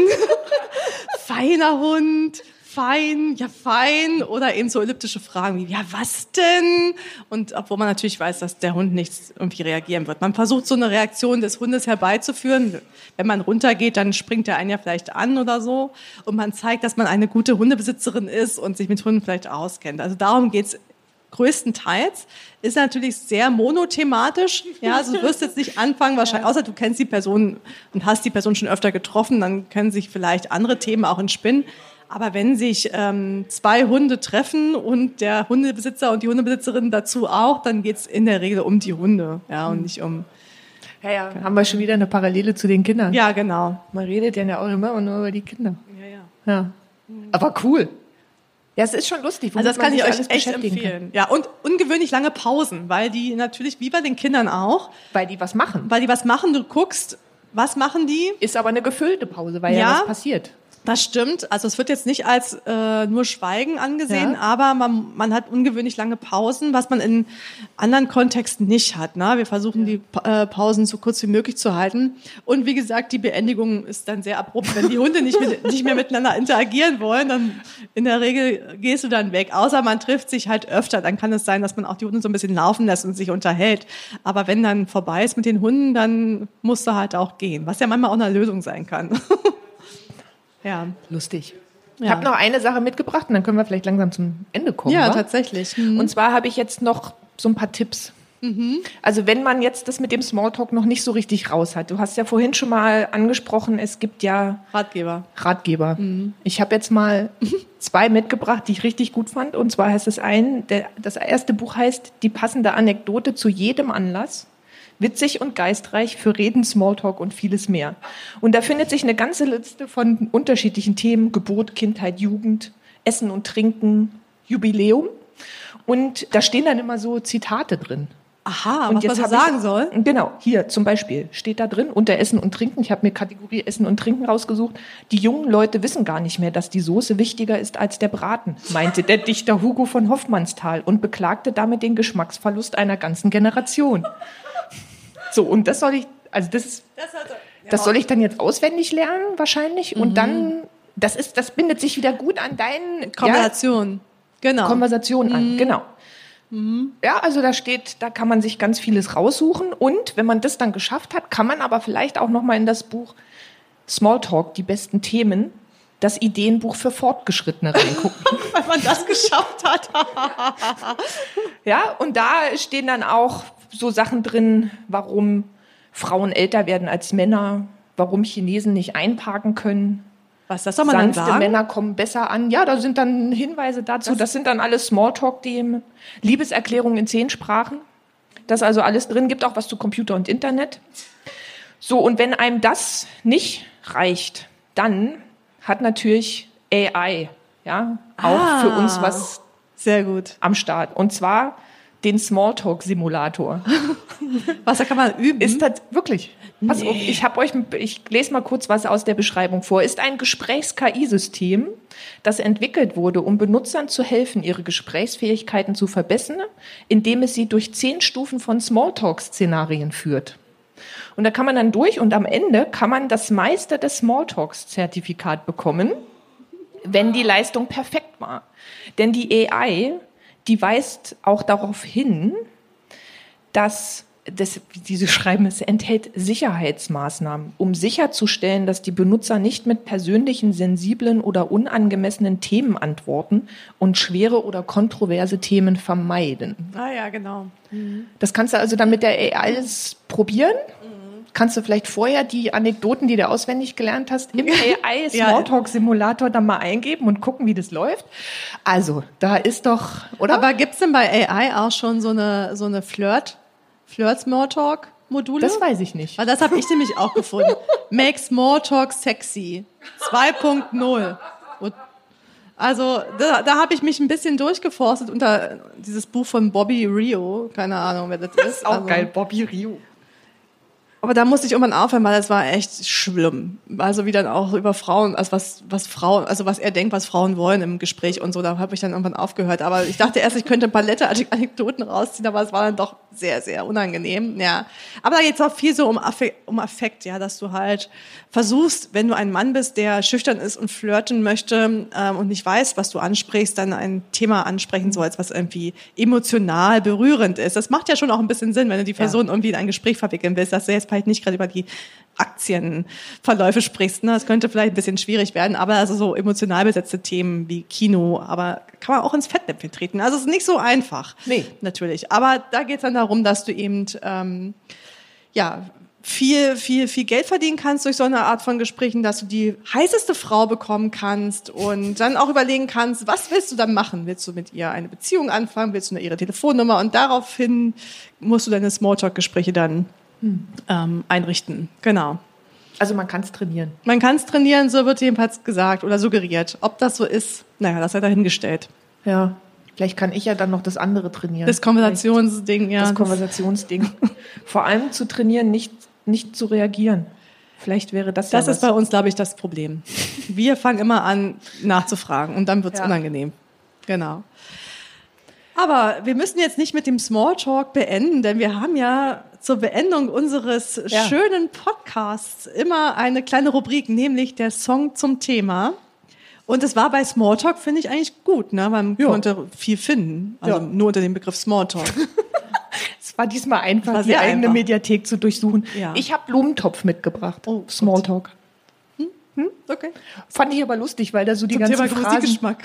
A: feiner Hund, fein, ja fein oder eben so elliptische Fragen wie, ja was denn? Und obwohl man natürlich weiß, dass der Hund nicht irgendwie reagieren wird. Man versucht so eine Reaktion des Hundes herbeizuführen. Wenn man runtergeht, dann springt er einen ja vielleicht an oder so. Und man zeigt, dass man eine gute Hundebesitzerin ist und sich mit Hunden vielleicht auskennt. Also darum geht's größtenteils, ist natürlich sehr monothematisch. Ja, also du wirst jetzt nicht anfangen, wahrscheinlich, außer du kennst die Person und hast die Person schon öfter getroffen, dann können sich vielleicht andere Themen auch entspinnen. Aber wenn sich ähm, zwei Hunde treffen und der Hundebesitzer und die Hundebesitzerin dazu auch, dann geht's in der Regel um die Hunde, ja, und nicht um...
B: Ja, ja, haben wir schon wieder eine Parallele zu den Kindern.
A: Ja, genau.
B: Man redet ja auch immer nur über die Kinder.
A: Ja, ja.
B: Ja. Aber cool. Ja, es ist schon lustig.
A: Also das kann ich euch echt empfehlen. Kann. Ja, und ungewöhnlich lange Pausen, weil die natürlich, wie bei den Kindern auch.
B: Weil die was machen.
A: Weil die was machen, du guckst, was machen die?
B: Ist aber eine gefüllte Pause, weil ja, ja was passiert.
A: Das stimmt. Also es wird jetzt nicht als äh, nur Schweigen angesehen,
B: Ja.
A: aber man, man hat ungewöhnlich lange Pausen, was man in anderen Kontexten nicht hat. Ne? Wir versuchen, ja. die Pa- äh, Pausen so kurz wie möglich zu halten. Und wie gesagt, die Beendigung ist dann sehr abrupt. Wenn die Hunde nicht, mit, nicht mehr miteinander interagieren wollen, dann in der Regel gehst du dann weg. Außer man trifft sich halt öfter. Dann kann es sein, dass man auch die Hunde so ein bisschen laufen lässt und sich unterhält. Aber wenn dann vorbei ist mit den Hunden, dann musst du halt auch gehen. Was ja manchmal auch eine Lösung sein kann. Ja.
B: Lustig.
A: Ja.
B: Ich habe noch eine Sache mitgebracht und dann können wir vielleicht langsam zum Ende kommen.
A: Ja,
B: wa?
A: tatsächlich. Mhm.
B: Und zwar habe ich jetzt noch so ein paar Tipps. Mhm. Also wenn man jetzt das mit dem Smalltalk noch nicht so richtig raus hat. Du hast ja vorhin schon mal angesprochen, es gibt ja
A: Ratgeber.
B: Ratgeber. Mhm. Ich habe jetzt mal zwei mitgebracht, die ich richtig gut fand. Und zwar heißt es ein, der, das erste Buch heißt Die passende Anekdote zu jedem Anlass. Witzig und geistreich für Reden, Smalltalk und vieles mehr. Und da findet sich eine ganze Liste von unterschiedlichen Themen: Geburt, Kindheit, Jugend, Essen und Trinken, Jubiläum. Und da stehen dann immer so Zitate drin.
A: Aha,
B: und
A: was
B: jetzt
A: man so
B: hab
A: sagen
B: ich,
A: soll?
B: Genau, hier zum Beispiel steht da drin, unter Essen und Trinken, ich habe mir Kategorie Essen und Trinken rausgesucht, die jungen Leute wissen gar nicht mehr, dass die Soße wichtiger ist als der Braten, meinte der Dichter Hugo von Hoffmannsthal und beklagte damit den Geschmacksverlust einer ganzen Generation. So, und das soll ich, also das ist, das, hat, ja. das soll ich dann jetzt auswendig lernen wahrscheinlich und mhm. dann, das ist, das bindet sich wieder gut an deinen
A: Konversation,
B: ja,
A: genau.
B: Konversation
A: mhm.
B: an, genau.
A: Mhm.
B: Ja, also da steht, da kann man sich ganz vieles raussuchen und wenn man das dann geschafft hat, kann man aber vielleicht auch noch mal in das Buch Smalltalk, die besten Themen, das Ideenbuch für Fortgeschrittene reingucken.
A: Weil man das geschafft hat.
B: Ja, und da stehen dann auch so Sachen drin, warum Frauen älter werden als Männer, warum Chinesen nicht einparken können.
A: Was, das soll man dann sagen?
B: Männer kommen besser an. Ja, da sind dann Hinweise dazu. Das, das sind dann alles Smalltalk-Themen. Liebeserklärungen in zehn Sprachen. Das ist also alles drin. Gibt auch was zu Computer und Internet. So, und wenn einem das nicht reicht, dann hat natürlich A I, ja, auch
A: ah,
B: für uns was
A: sehr gut
B: am Start. Und zwar den Smalltalk-Simulator.
A: Was, da kann man üben?
B: Ist das wirklich? Pass
A: Nee.
B: auf, ich habe euch, ich lese mal kurz was aus der Beschreibung vor. Ist ein Gesprächs-K I-System, das entwickelt wurde, um Benutzern zu helfen, ihre Gesprächsfähigkeiten zu verbessern, indem es sie durch zehn Stufen von Smalltalk-Szenarien führt. Und da kann man dann durch und am Ende kann man das Meister des Smalltalks-Zertifikat bekommen, wenn die Leistung perfekt war. Denn die A I, die weist auch darauf hin, dass das, wie sie schreiben, es enthält Sicherheitsmaßnahmen, um sicherzustellen, dass die Benutzer nicht mit persönlichen, sensiblen oder unangemessenen Themen antworten und schwere oder kontroverse Themen vermeiden.
A: Ah ja, genau. Mhm.
B: Das kannst du also dann mit der A I alles probieren. Mhm. Kannst du vielleicht vorher die Anekdoten, die du auswendig gelernt hast, im A I-Smalltalk-Simulator dann mal eingeben und gucken, wie das läuft. Also, da ist doch, oder?
A: Aber gibt's denn bei A I auch schon so eine, so eine Flirt, Flirt-Smalltalk-Module?
B: Das weiß ich nicht.
A: Weil das habe ich nämlich auch gefunden. Make Smalltalk sexy. zwei Punkt null. Also da, da habe ich mich ein bisschen durchgeforstet unter dieses Buch von Bobby Rio. Keine Ahnung, wer das ist.
B: Das ist auch
A: also,
B: geil, Bobby Rio.
A: Aber da musste ich irgendwann aufhören, weil das war echt schlimm. Also wie dann auch über Frauen, also was, was Frauen, also was er denkt, was Frauen wollen im Gespräch und so, da habe ich dann irgendwann aufgehört. Aber ich dachte erst, ich könnte ein paar nette Anekdoten rausziehen, aber es war dann doch sehr, sehr unangenehm, ja. Aber da geht's auch viel so um Affekt, um Affekt, ja, dass du halt versuchst, wenn du ein Mann bist, der schüchtern ist und flirten möchte ähm, und nicht weiß, was du ansprichst, dann ein Thema ansprechen sollst, was irgendwie emotional berührend ist. Das macht ja schon auch ein bisschen Sinn, wenn du die Person ja. irgendwie in ein Gespräch verwickeln willst, dass du jetzt jetzt vielleicht nicht gerade über die Aktienverläufe sprichst. Ne? Das könnte vielleicht ein bisschen schwierig werden, aber also so emotional besetzte Themen wie Kino, aber kann man auch ins Fettnäpfchen treten. Also es ist nicht so einfach,
B: nee.
A: natürlich. Aber da geht es dann darum, dass du eben ähm, ja viel, viel, viel Geld verdienen kannst durch so eine Art von Gesprächen, dass du die heißeste Frau bekommen kannst und dann auch überlegen kannst, was willst du dann machen? Willst du mit ihr eine Beziehung anfangen? Willst du nur ihre Telefonnummer? Und daraufhin musst du deine Smalltalk-Gespräche dann hm. ähm, einrichten. Genau.
B: Also man kann es trainieren.
A: Man kann es trainieren, so wird jedenfalls gesagt oder suggeriert. Ob das so ist, naja, das sei dahingestellt.
B: Ja. Vielleicht kann ich ja dann noch das andere trainieren.
A: Das Konversationsding, ja.
B: Das Konversationsding. Vor allem zu trainieren, nicht, nicht zu reagieren. Vielleicht wäre das ja
A: Das ist bei uns, glaube ich, das Problem. Wir fangen immer an, nachzufragen und dann wird es
B: ja.
A: unangenehm. Genau. Aber wir müssen jetzt nicht mit dem Smalltalk beenden, denn wir haben ja zur Beendung unseres
B: ja.
A: schönen Podcasts immer eine kleine Rubrik, nämlich der Song zum Thema. Und es war bei Smalltalk, finde ich, eigentlich gut, ne? Man
B: ja.
A: konnte viel finden, also ja. nur unter dem Begriff Smalltalk.
B: Es war diesmal einfach,
A: war
B: die eigene
A: einfach.
B: Mediathek zu durchsuchen.
A: Ja.
B: Ich habe Blumentopf mitgebracht.
A: Oh,
B: Smalltalk.
A: Hm? Hm? Okay.
B: Fand ich aber lustig, weil da so die
A: Zum
B: ganzen
A: Thema
B: Phrasen...
A: Musikgeschmack.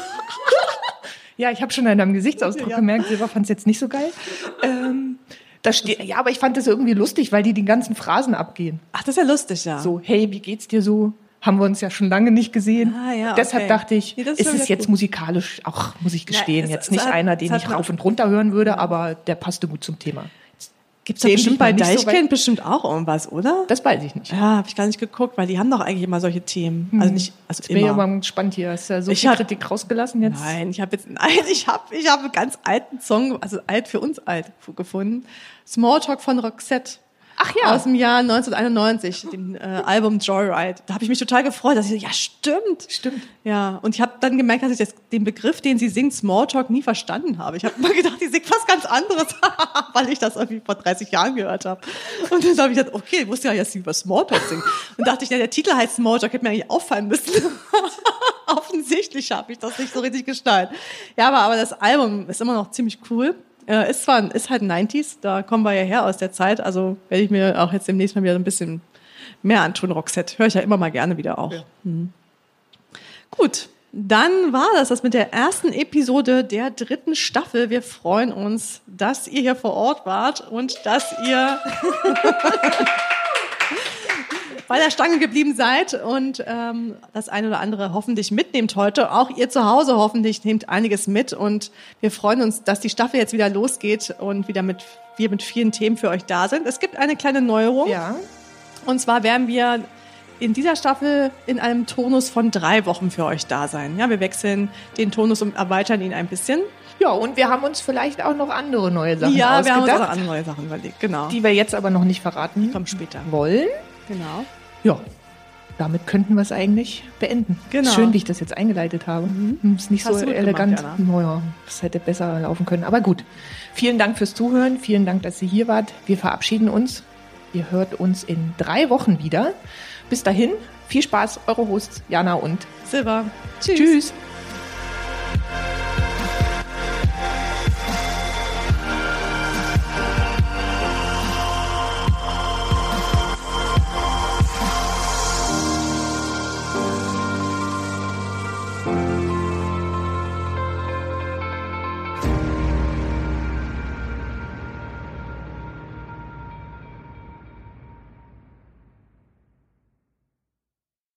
B: Ja, ich habe schon an deinem Gesichtsausdruck
A: ja.
B: gemerkt, Silber fand es jetzt nicht so geil. Ähm, da steht, ja, aber ich fand das irgendwie lustig, weil die die ganzen Phrasen abgehen.
A: Ach, das ist ja lustig, ja.
B: So, hey, wie geht's dir so? Haben wir uns ja schon lange nicht gesehen.
A: Ah, ja,
B: Deshalb
A: okay.
B: dachte ich,
A: nee, ist,
B: ist es jetzt
A: gut.
B: musikalisch, auch muss ich gestehen,
A: Na, es,
B: jetzt
A: es
B: nicht
A: hat,
B: einer, den
A: ich
B: ich rauf und runter hören würde, aber der passte gut zum Thema.
A: Gibt's da bestimmt bei Deichkind so bestimmt auch irgendwas, oder?
B: Das weiß ich nicht.
A: Ja, habe ich gar nicht geguckt, weil die haben doch eigentlich immer solche Themen.
B: Hm.
A: Also nicht, also
B: ich bin ja mal gespannt hier. Hast du ja so
A: ich
B: viel
A: hab,
B: Kritik rausgelassen jetzt?
A: Nein, ich habe jetzt, nein, ich habe, ich habe einen ganz alten Song, also alt für uns alt gefunden. Smalltalk von Roxette.
B: Ach ja.
A: Aus dem Jahr neunzehnhunderteinundneunzig, dem äh, Album Joyride. Da habe ich mich total gefreut, dass ich so, ja, stimmt.
B: Stimmt.
A: Ja, und ich habe dann gemerkt, dass ich das, den Begriff, den sie singt, Smalltalk, nie verstanden habe. Ich habe immer gedacht, die singt was ganz anderes, weil ich das irgendwie vor dreißig Jahren gehört habe. Und dann habe ich gedacht, okay, ich wusste ja, dass sie über Smalltalk singt. Und dachte ich, ja, der Titel heißt Smalltalk, hätte mir eigentlich auffallen müssen. Offensichtlich habe ich das nicht so richtig gestaltet. Ja, aber, aber das Album ist immer noch ziemlich cool. Äh, ist zwar, ist halt neunziger, da kommen wir ja her aus der Zeit, also werde ich mir auch jetzt demnächst mal wieder ein bisschen mehr antun, Roxette. Höre ich ja immer mal gerne wieder auch. Ja. Mhm. Gut, dann war das das mit der ersten Episode der dritten Staffel. Wir freuen uns, dass ihr hier vor Ort wart und dass ihr bei der Stange geblieben seid und ähm, das eine oder andere hoffentlich mitnehmt heute. Auch ihr zu Hause hoffentlich nehmt einiges mit und wir freuen uns, dass die Staffel jetzt wieder losgeht und wieder mit wir mit vielen Themen für euch da sind. Es gibt eine kleine Neuerung.
B: Ja.
A: Und zwar werden wir in dieser Staffel in einem Tonus von drei Wochen für euch da sein. Ja, wir wechseln den Tonus und erweitern ihn ein bisschen.
B: Ja, und wir haben uns vielleicht auch noch andere neue Sachen
A: ja,
B: ausgedacht.
A: Ja, wir haben uns auch andere neue Sachen überlegt, genau.
B: Die wir jetzt aber noch nicht verraten
A: die kommen später.
B: wollen.
A: Genau.
B: Ja, damit könnten wir es eigentlich beenden.
A: Genau.
B: Schön, wie ich das jetzt eingeleitet habe. Mhm. Ist nicht Hast so elegant. Gemacht, naja, das hätte besser laufen können. Aber gut. Vielen Dank fürs Zuhören. Vielen Dank, dass ihr hier wart. Wir verabschieden uns. Ihr hört uns in drei Wochen wieder. Bis dahin, viel Spaß. Eure Hosts Jana und
A: Silber. Tschüss.
B: Tschüss. Thank you.